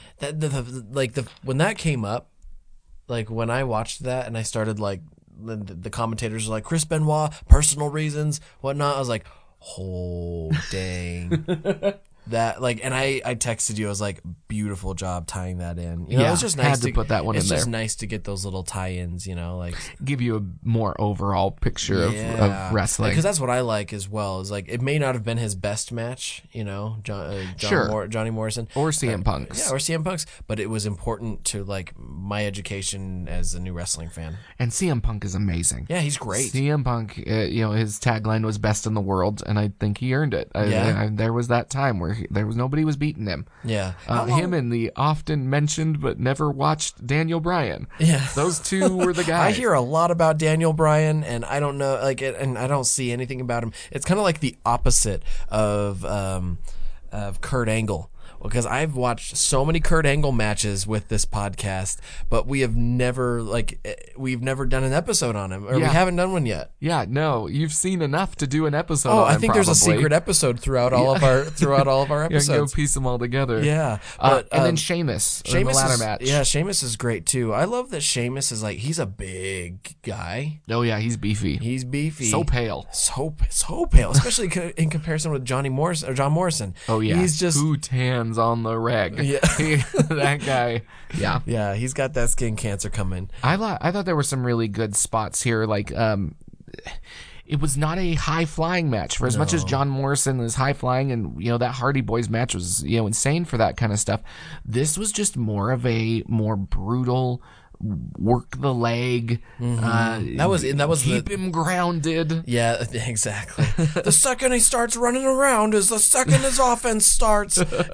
when that came up, like when I watched that and I started like the commentators were like Chris Benoit, personal reasons, whatnot. I was like, oh dang. That and I texted you. I was like, "Beautiful job tying that in." It was just nice had to put that one in there. It's just nice to get those little tie-ins, like give you a more overall picture of wrestling. Because that's what I like as well. Is like it may not have been his best match, Johnny Morrison or CM Punk's, or CM Punk's, but it was important to like my education as a new wrestling fan. And CM Punk is amazing. Yeah, he's great. CM Punk, his tagline was "Best in the World," and I think he earned it. There was that time where there was nobody was beating him. Yeah, him and the often mentioned but never watched Daniel Bryan. Yeah, those two were the guys. I hear a lot about Daniel Bryan, and I don't know, and I don't see anything about him. It's kind of like the opposite of Kurt Angle, because I've watched so many Kurt Angle matches with this podcast, but we've never done an episode on him, or we haven't done one yet. Yeah, no, you've seen enough to do an episode. Oh, on I him, think there's a probably. secret episode throughout all of our You episodes. can go piece them all together. Yeah, and then Sheamus in the ladder match. Yeah, Sheamus is great too. I love that Sheamus is like, he's a big guy. Oh yeah, he's beefy. He's beefy. So pale. So pale, especially in comparison with John Morrison. Oh yeah, he's just 2 tans on the reg. Yeah. That guy. Yeah, yeah, he's got that skin cancer coming. I thought there were some really good spots here. Like, it was not a high flying match. For as much as John Morrison is high flying, and that Hardy Boys match was insane for that kind of stuff, this was just more of a more brutal. Work the leg. That was keep him grounded. Yeah, exactly. The second he starts running around is the second his offense starts. With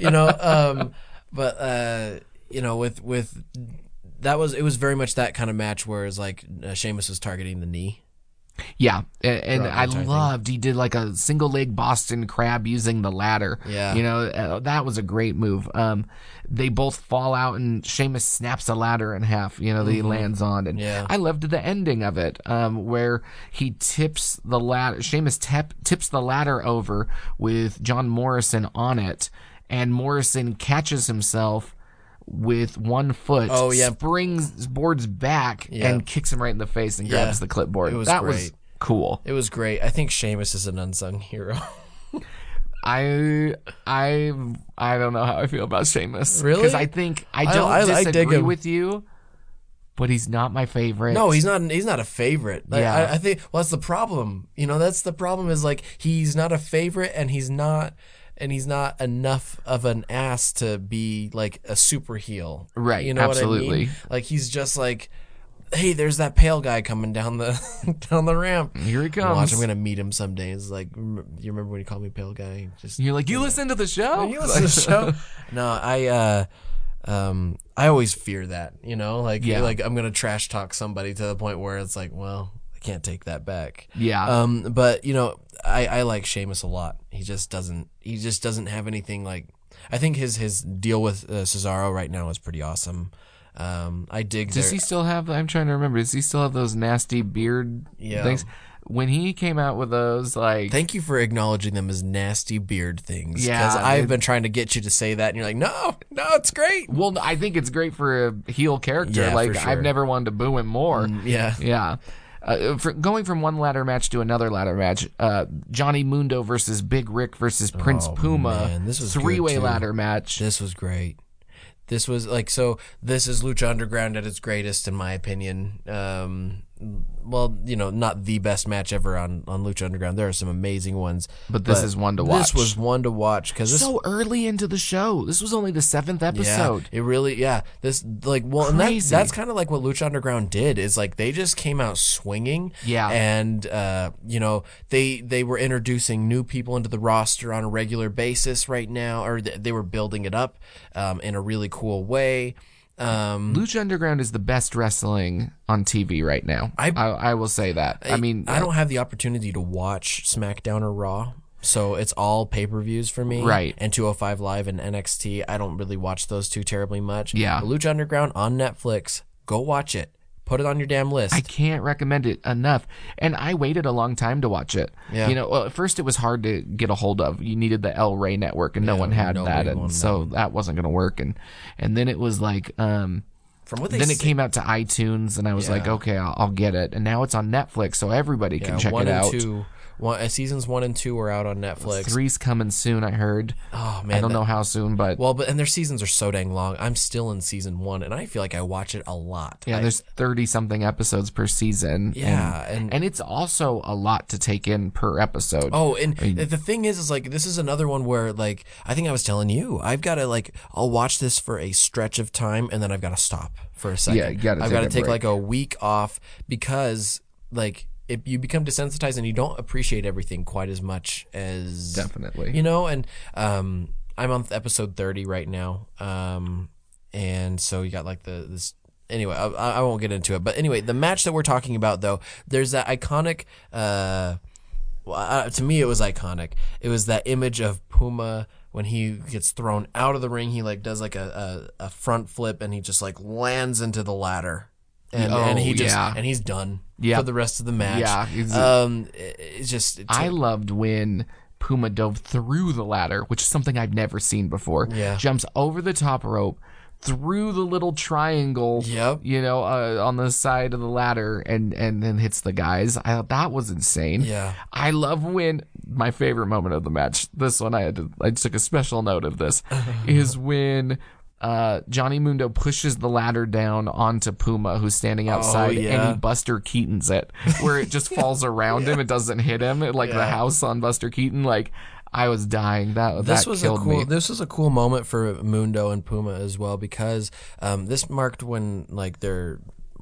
it was very much that kind of match where it's like Sheamus was targeting the knee. Yeah, and I loved he did like a single leg Boston Crab using the ladder. Yeah, that was a great move. They both fall out and Sheamus snaps the ladder in half. That he lands on, and I loved the ending of it, where he tips the ladder. Sheamus tips the ladder over with John Morrison on it, and Morrison catches himself with one foot, springs boards back, and kicks him right in the face and grabs the clipboard. That was cool. It was great. I think Sheamus is an unsung hero. I don't know how I feel about Sheamus. Really? Because I think I don't disagree him. with you, but he's not my favorite. No, he's not a favorite. Yeah. I think that's the problem. That's the problem, is like he's not a favorite, and he's not enough of an ass to be like a super heel. Right. You know absolutely. what I mean? Like, he's just like, hey, there's that pale guy coming down the ramp. Here he comes. Watch, I'm gonna meet him someday. It's like, you remember when you called me pale guy? You're like, you listen to the show? You listen to the show? No, I always fear that, like I'm gonna trash talk somebody to the point where it's like, well, I can't take that back. Yeah. But I like Sheamus a lot. He just doesn't have anything like. I think his deal with Cesaro right now is pretty awesome. I dig. Does he still have? I'm trying to remember. Does he still have those nasty beard things? When he came out with those, like, thank you for acknowledging them as nasty beard things. Yeah, because I've been trying to get you to say that, and you're like, no, it's great. Well, I think it's great for a heel character. Yeah, like, for sure. I've never wanted to boo him more. Yeah. Going from one ladder match to another ladder match, Johnny Mundo versus Big Rick versus Prince Puma, man, this was 3-way good, too. ladder match. This was great. This was like, so this is Lucha Underground at its greatest, in my opinion. Well, not the best match ever on Lucha Underground. There are some amazing ones, but this is one to watch. This was one to watch because so early into the show. This was only the 7th episode. Yeah, it really, This and that's kind of like what Lucha Underground did. Is like they just came out swinging. Yeah, and they were introducing new people into the roster on a regular basis right now, or they were building it up in a really cool way. Lucha Underground is the best wrestling on TV right now. I will say that. I mean, I don't have the opportunity to watch SmackDown or Raw, so it's all pay-per-views for me. Right. And 205 Live and NXT. I don't really watch those two terribly much. Yeah. But Lucha Underground on Netflix. Go watch it. Put it on your damn list. I can't recommend it enough. And I waited a long time to watch it. Yeah. At first it was hard to get a hold of. You needed the El Rey network, and no one had that, and so that wasn't going to work. And then it was like, from what they then it came out to iTunes, and I was like, okay, I'll get it. And now it's on Netflix, so everybody can check it out. Seasons 1 and 2 are out on Netflix. 3's coming soon, I heard. Oh man, I don't know how soon, but and their seasons are so dang long. I'm still in season 1, and I feel like I watch it a lot. Yeah, there's 30 something episodes per season. Yeah, and it's also a lot to take in per episode. Oh, and the thing is like, this is another one where, like, I think I was telling you, I've got to, like, I'll watch this for a stretch of time, and then I've got to stop for a second. Yeah, I've got to take like a week off, because like, if you become desensitized and you don't appreciate everything quite as much as definitely, and I'm on episode 30 right now, and so you got like this. Anyway, I won't get into it, but anyway, the match that we're talking about, though, there's that iconic. To me, it was iconic. It was that image of Puma when he gets thrown out of the ring, he like does like a front flip and he just like lands into the ladder. And he's done for the rest of the match. Yeah, I loved when Puma dove through the ladder, which is something I've never seen before. Yeah. Jumps over the top rope, through the little triangle, on the side of the ladder, and then hits the guys. I thought that was insane. Yeah. I love when my favorite moment of the match. This one I took a special note of this is when Johnny Mundo pushes the ladder down onto Puma, who's standing outside, and he Buster Keatons it, where it just falls around him. It doesn't hit him, the house on Buster Keaton. Like, I was dying. That killed me. This was a cool moment for Mundo and Puma as well, because this marked when like their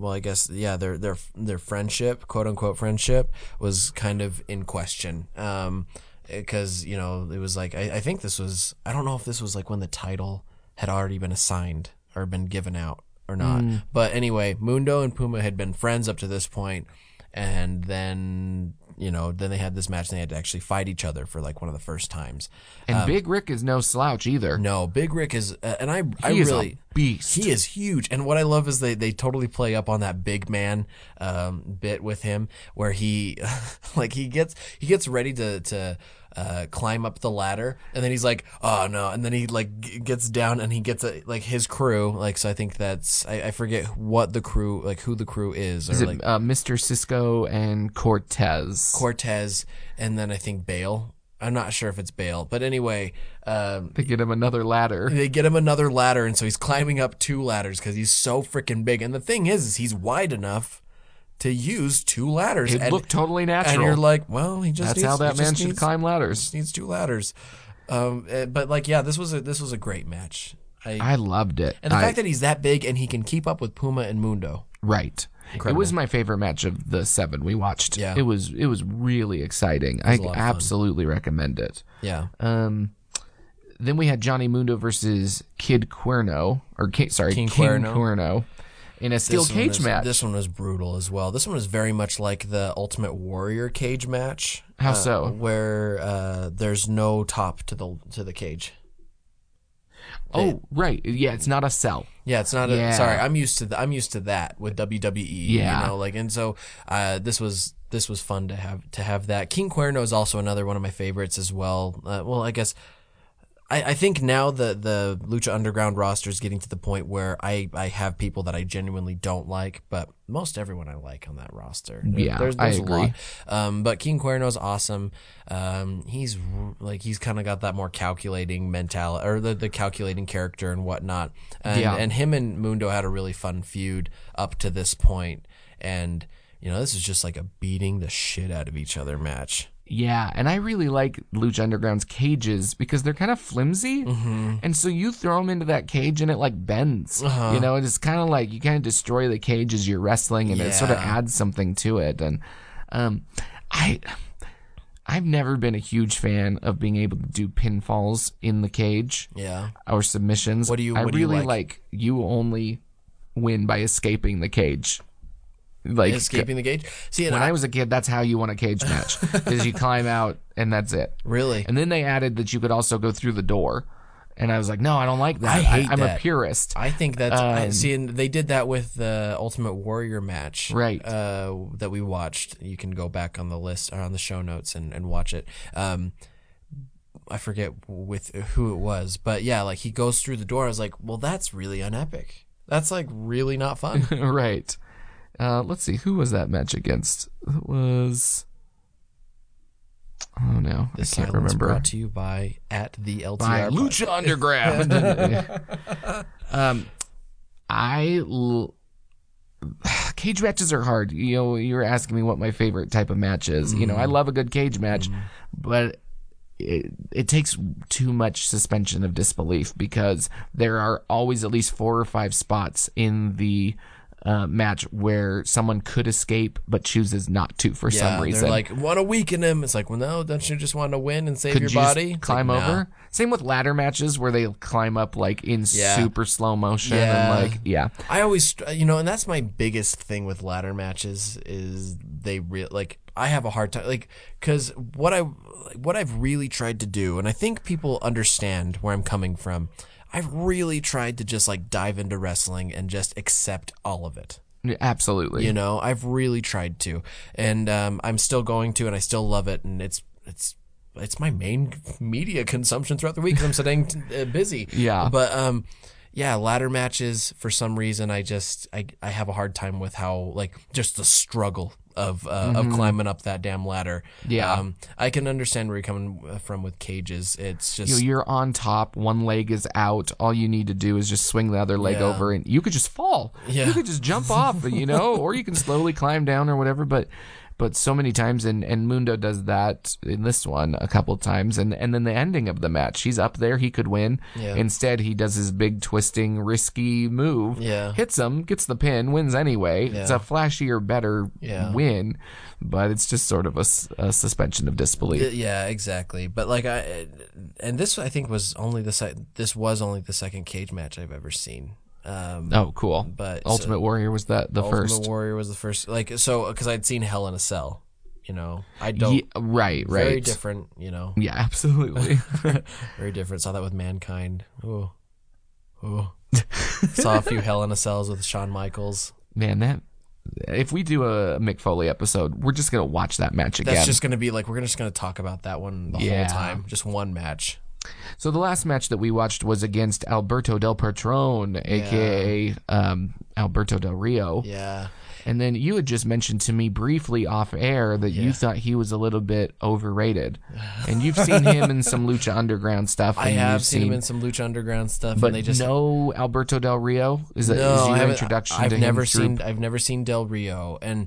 friendship, quote unquote friendship, was kind of in question. Because it was like I think this was, I don't know if this was like when the title had already been assigned or been given out or not. But anyway, Mundo and Puma had been friends up to this point, and then they had this match and they had to actually fight each other for like one of the first times. And Big Rick is no slouch either. No, Big Rick is, He is a beast. He is huge. And what I love is they totally play up on that big man bit with him, where he like he gets ready to climb up the ladder, and then he's like, oh no, and then he like gets down and he gets his crew, like, so I think that's, I forget what the crew, like who the crew is, or is it like Mr. Cisco and Cortez, and then I think Bale. I'm not sure if it's Bale, but anyway, they get him another ladder. And so he's climbing up 2 ladders because he's so freaking big. And the thing is he's wide enough to use 2 ladders. It looked totally natural. And you're like, well, that's how that man should climb ladders. Just needs 2 ladders. But like, yeah, this was a great match. I loved it. And the fact that he's that big and he can keep up with Puma and Mundo. Right. Incredible. It was my favorite match of the 7 we watched. Yeah. It was really exciting. I absolutely recommend it. Yeah. Then we had Johnny Mundo versus King Cuerno in a steel cage match. This one was brutal as well. This one was very much like the Ultimate Warrior cage match. How so? Where there's no top to the cage. Oh, right. Yeah, it's not a cell. Yeah, it's not a. Sorry, I'm used to that with WWE. Yeah, and so this was fun to have that. King Cuerno is also another one of my favorites as well. Well, I guess I think now the Lucha Underground roster is getting to the point where I have people that I genuinely don't like, but most everyone I like on that roster. There's I agree. A lot. But King Cuerno is awesome. He's kind of got that more calculating mentality, or the calculating character and whatnot. And him and Mundo had a really fun feud up to this point. And this is just like a beating the shit out of each other match. Yeah, and I really like Lucha Underground's cages because they're kind of flimsy, and so you throw them into that cage and it like bends. It's kind of like you kind of destroy the cage as you're wrestling, and it sort of adds something to it. And I've never been a huge fan of being able to do pinfalls in the cage, or submissions. What do you like? You only win by escaping the cage. Like escaping the cage. See, when I was a kid, that's how you won a cage match: is you climb out and that's it. Really? And then they added that you could also go through the door, and I was like, no, I don't like that. I hate I'm that. a purist. I think that's and they did that with the Ultimate Warrior match, right? That we watched. You can go back on the list or on the show notes and watch it. I forget with who it was, but yeah, like he goes through the door. I was like, well, that's really unepic. That's like really not fun, right? Let's see, who was that match against? It was, oh no, this I can't remember. Brought to you by @the LTR by Lucha Underground. Cage matches are hard. You were asking me what my favorite type of match is. I love a good cage match, but it takes too much suspension of disbelief because there are always at least 4 or 5 spots in the match where someone could escape but chooses not to for some reason. They're like, want to weaken him. It's like, well, no, don't you just want to win and save your you body? Just climb over? No. Same with ladder matches where they climb up like in super slow motion. And I always, and that's my biggest thing with ladder matches is they like I have a hard time, like, because what I've really tried to do, and I think people understand where I'm coming from. I've really tried to just like dive into wrestling and just accept all of it. Yeah, absolutely. You know, I've really tried to, and I'm still going to, and I still love it, and it's my main media consumption throughout the week because I'm sitting busy. Yeah. But yeah, ladder matches, for some reason, I have a hard time with how, like, just the struggle of climbing up that damn ladder. Yeah. I can understand where you're coming from with cages. It's just, You're on top, one leg is out. All you need to do is just swing the other leg Yeah. over, and you could just fall. Yeah. You could just jump off, or you can slowly climb down or whatever. But so many times, and Mundo does that in this one a couple of times, and then the ending of the match, he's up there, he could win. Yeah. Instead, he does his big twisting, risky move, Yeah. hits him, gets the pin, wins anyway. Yeah. It's a flashier, better Yeah. win, but it's just sort of a suspension of disbelief. yeah, exactly. But like this I think was only this was only the second cage match I've ever seen. Oh, cool. But Ultimate Warrior was the Ultimate first. Warrior was the first, like, so because I'd seen Hell in a Cell, I don't. Yeah, right. Very different, Yeah, absolutely. very different. Saw that with Mankind. Ooh. Saw a few Hell in a Cells with Shawn Michaels. Man, if we do a Mick Foley episode, we're just gonna watch that match again. That's just gonna be like, we're just gonna talk about that one the Yeah. whole time, just one match. So the last match that we watched was against Alberto Del Patron, aka Alberto Del Rio. Yeah. And then you had just mentioned to me briefly off air that you Yeah. thought he was a little bit overrated. And you've seen him in some Lucha Underground stuff. I and have you've seen him in some Lucha Underground stuff, but and they just no Alberto Del Rio. Is that no, is I your haven't- introduction I've to never him through- seen I've never seen Del Rio, and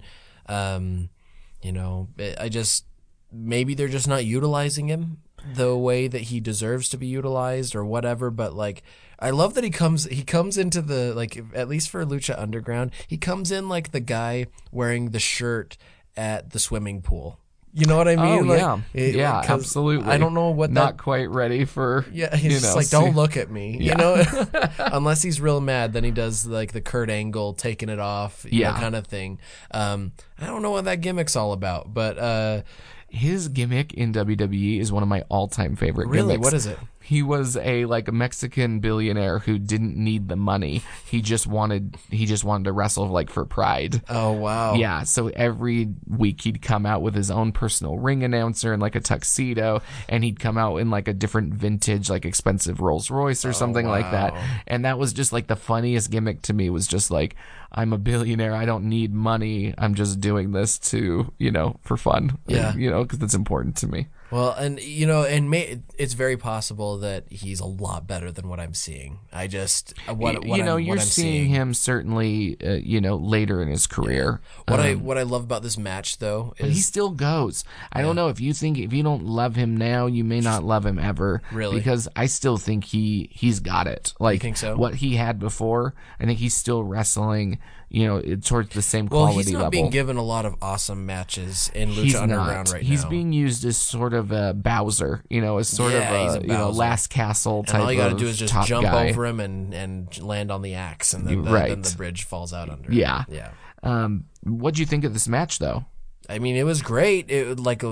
I just, maybe they're just not utilizing him the way that he deserves to be utilized or whatever. But like, I love that he comes into the, like, at least for Lucha Underground, he comes in like the guy wearing the shirt at the swimming pool. You know what I mean? Oh, Like, yeah, 'cause absolutely. I don't know what Not quite ready for. Yeah, he's just like, see- don't look at me, Yeah. Unless he's real mad, then he does like the Kurt Angle taking it off, kind of thing. I don't know what that gimmick's all about, but His gimmick in WWE is one of my all-time favorite really, gimmicks. what is it? He was a Mexican billionaire who didn't need the money. He just wanted to wrestle like for pride. Oh wow, Yeah, so every week he'd come out with his own personal ring announcer and like a tuxedo, and he'd come out in like a different vintage, like expensive Rolls Royce or something like that. wow. And that was just like the funniest gimmick to me, was just like, I'm a billionaire, I don't need money, I'm just doing this to, for fun. Yeah. Because it's important to me. Well, and it's very possible that he's a lot better than what I'm seeing. I just You're seeing him certainly, later in his career. What I love about this match though But he is still goes. I don't know if you don't love him now, you may not love him ever. Really? Because I still think he's got it. Like, think so? What he had before, I think he's still wrestling, towards the same well, quality he's not level. being given a lot of awesome matches in Lucha He's Underground not. right He's now. being used as sort of a Bowser, as sort Yeah, he's of a a Bowser. last castle type and all you got to of do is just top jump guy. over him and land on the axe, and then Right. then the bridge falls out under. Yeah. yeah. What'd you think of this match, though? I mean, it was great. It what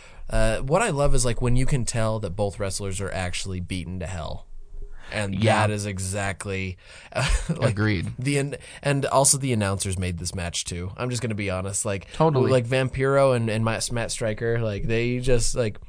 I love is like when you can tell that both wrestlers are actually beaten to hell, and Yeah. that is exactly Agreed. And also the announcers made this match too. I'm just gonna be honest, like Totally. like Vampiro and Matt Striker, like they just like.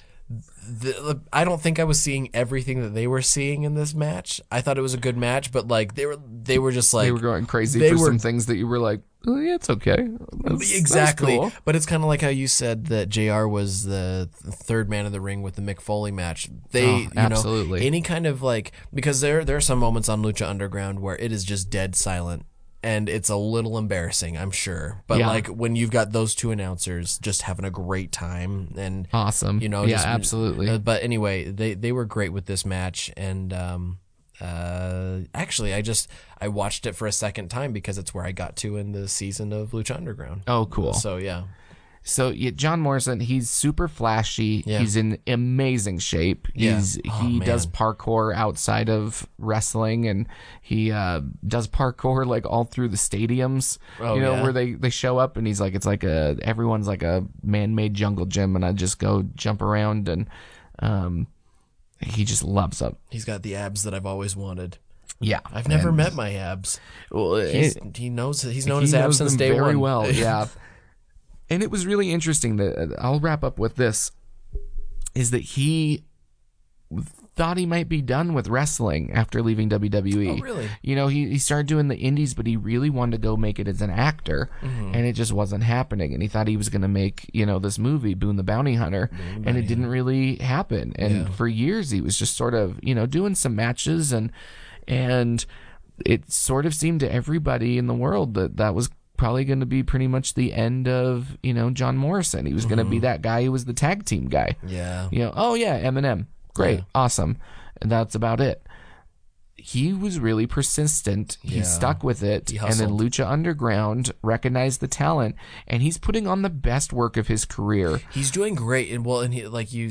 I don't think I was seeing everything that they were seeing in this match. I thought it was a good match, but like they were just like They were going crazy they for were- some things that you were like, oh, yeah, it's okay. That's Exactly. cool. But it's kind of like how you said that JR was the third man of the ring with the Mick Foley match. Absolutely. Any kind of like, because there are some moments on Lucha Underground where it is just dead silent. And it's a little embarrassing, I'm sure. But Yeah. like when you've got those two announcers just having a great time and Awesome. Yeah, just- absolutely. but anyway, they were great with this match, and actually I watched it for a second time because it's where I got to in the season of Lucha Underground. Oh, cool. So yeah. So John Morrison, he's super flashy. Yeah. He's in amazing shape. Yeah. He does parkour outside of wrestling, and he does parkour like all through the stadiums. Where they show up, and he's like, it's like everyone's like a man-made jungle gym, and I just go jump around, and he just loves up. He's got the abs that I've always wanted. Yeah, I've never met my abs. Well, he's known his abs since day very one. well. Yeah. And it was really interesting that I'll wrap up with this, is that he thought he might be done with wrestling after leaving WWE. Oh, really? He started doing the indies, but he really wanted to go make it as an actor, and it just wasn't happening. And he thought he was going to make, this movie, Boone the Bounty Hunter, and it didn't really happen. And for years, he was just sort of, doing some matches, and it sort of seemed to everybody in the world that was probably going to be pretty much the end of, John Morrison. He was going to be that guy who was the tag team guy. Yeah. Eminem. Great. Awesome. And that's about it. He was really persistent. He stuck with it. And then Lucha Underground recognized the talent, and he's putting on the best work of his career. He's doing great. And he,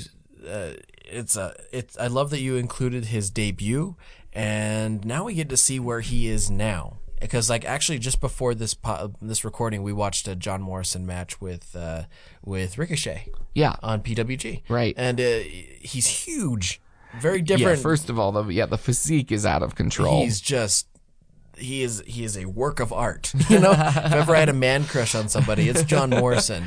I love that you included his debut, and now we get to see where he is now. Because actually, just before this recording, we watched a John Morrison match with Ricochet. Yeah, on PWG. Right, and he's huge, very different. Yeah, first of all, the physique is out of control. He is a work of art. If ever I had a man crush on somebody, it's John Morrison.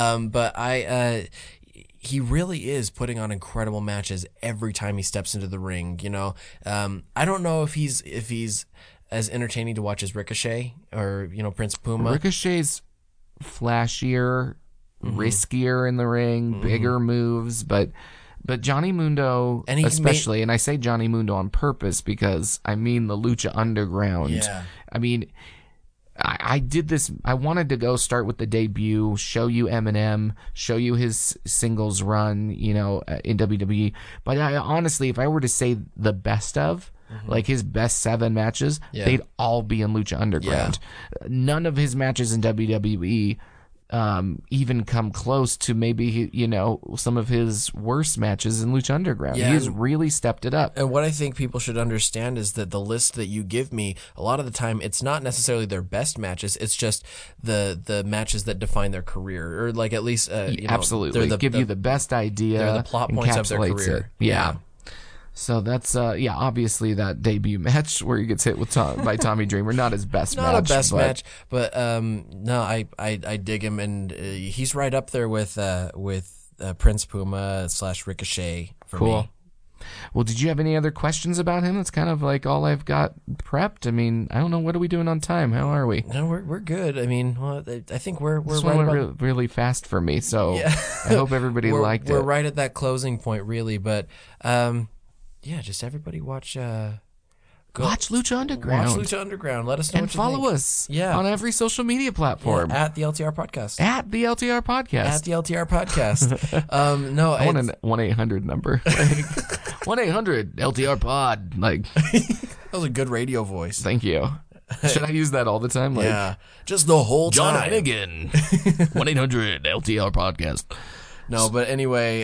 But he really is putting on incredible matches every time he steps into the ring. I don't know if he's as entertaining to watch as Ricochet or Prince Puma. Ricochet's flashier, riskier in the ring, bigger moves, but Johnny Mundo, and I say Johnny Mundo on purpose because I mean the Lucha Underground. Yeah. I mean, I did this. I wanted to go start with the debut, show you Eminem, show you his singles run, in WWE. But honestly, if I were to say the best of, like his best 7 matches, they'd all be in Lucha Underground. Yeah. None of his matches in WWE even come close to maybe some of his worst matches in Lucha Underground. Yeah, he's really stepped it up. And what I think people should understand is that the list that you give me, a lot of the time, it's not necessarily their best matches. It's just the matches that define their career, or at least absolutely give you the best idea. They're the plot points of their career. Yeah. So that's obviously that debut match where he gets hit by Tommy Dreamer, not his best match. Not a best match, but no, I dig him, and he's right up there with Prince Puma / Ricochet for me. Well, did you have any other questions about him? That's kind of like all I've got prepped. I mean, I don't know. What are we doing on time? How are we? No, we're good. I mean, I think we're this right one about really fast for me. So I hope everybody liked it. We're right at that closing point, really. But just everybody watch Lucha Underground. Watch Lucha Underground. Let us know what you think. And follow us on every social media platform. At the LTR Podcast. At the LTR Podcast. At the LTR Podcast. No, I want an 1-800 number. 1-800 LTR Pod. That was a good radio voice. Thank you. Should I use that all the time? Just the whole John time. John Hennigan. 1-800 LTR Podcast. No, but anyway,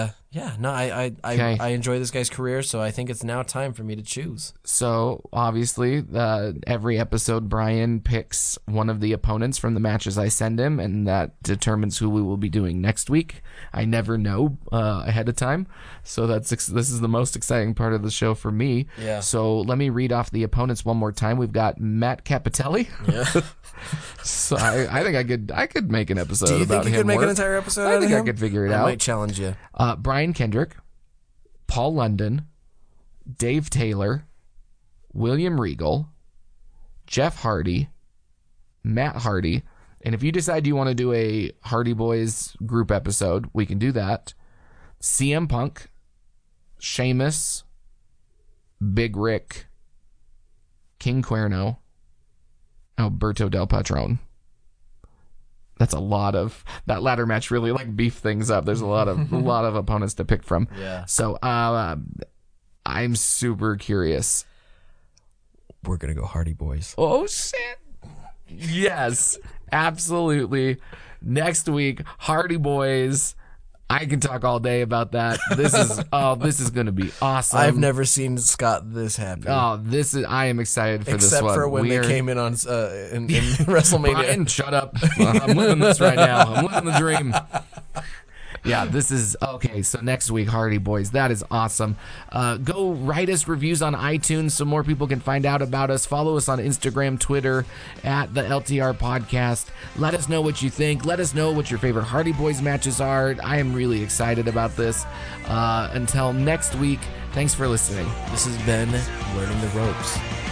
I enjoy this guy's career, so I think it's now time for me to choose. So, obviously, every episode, Brian picks one of the opponents from the matches I send him, and that determines who we will be doing next week. I never know ahead of time, so this is the most exciting part of the show for me. Yeah. So, let me read off the opponents one more time. We've got Matt Capitelli. Yeah. So I think I could make an episode about him. Do you think you could make an entire episode out of him? I think I could figure it out. I might challenge you. Brian Kendrick, Paul London, Dave Taylor, William Regal, Jeff Hardy, Matt Hardy, and if you decide you want to do a Hardy Boys group episode, we can do that. CM Punk, Sheamus, Big Rick, King Cuerno, Alberto Del Patron. That's a lot of that ladder match. Really beef things up. There's a lot of opponents to pick from. Yeah. So I'm super curious. We're gonna go Hardy Boys. Oh shit! Yes, absolutely. Next week, Hardy Boys. I can talk all day about that. This is going to be awesome. I've never seen Scott this happy. I am excited for this one. Except for when they came in on in WrestleMania. Brian, shut up. I'm living this right now. I'm living the dream. Yeah, this is okay. So next week, Hardy Boys, that is awesome. Go write us reviews on iTunes so more people can find out about us. Follow us on Instagram, Twitter at the LTR Podcast. Let us know what you think. Let us know what your favorite Hardy Boys matches are. I am really excited about this. Until next week, thanks for listening. This has been Learning the Ropes.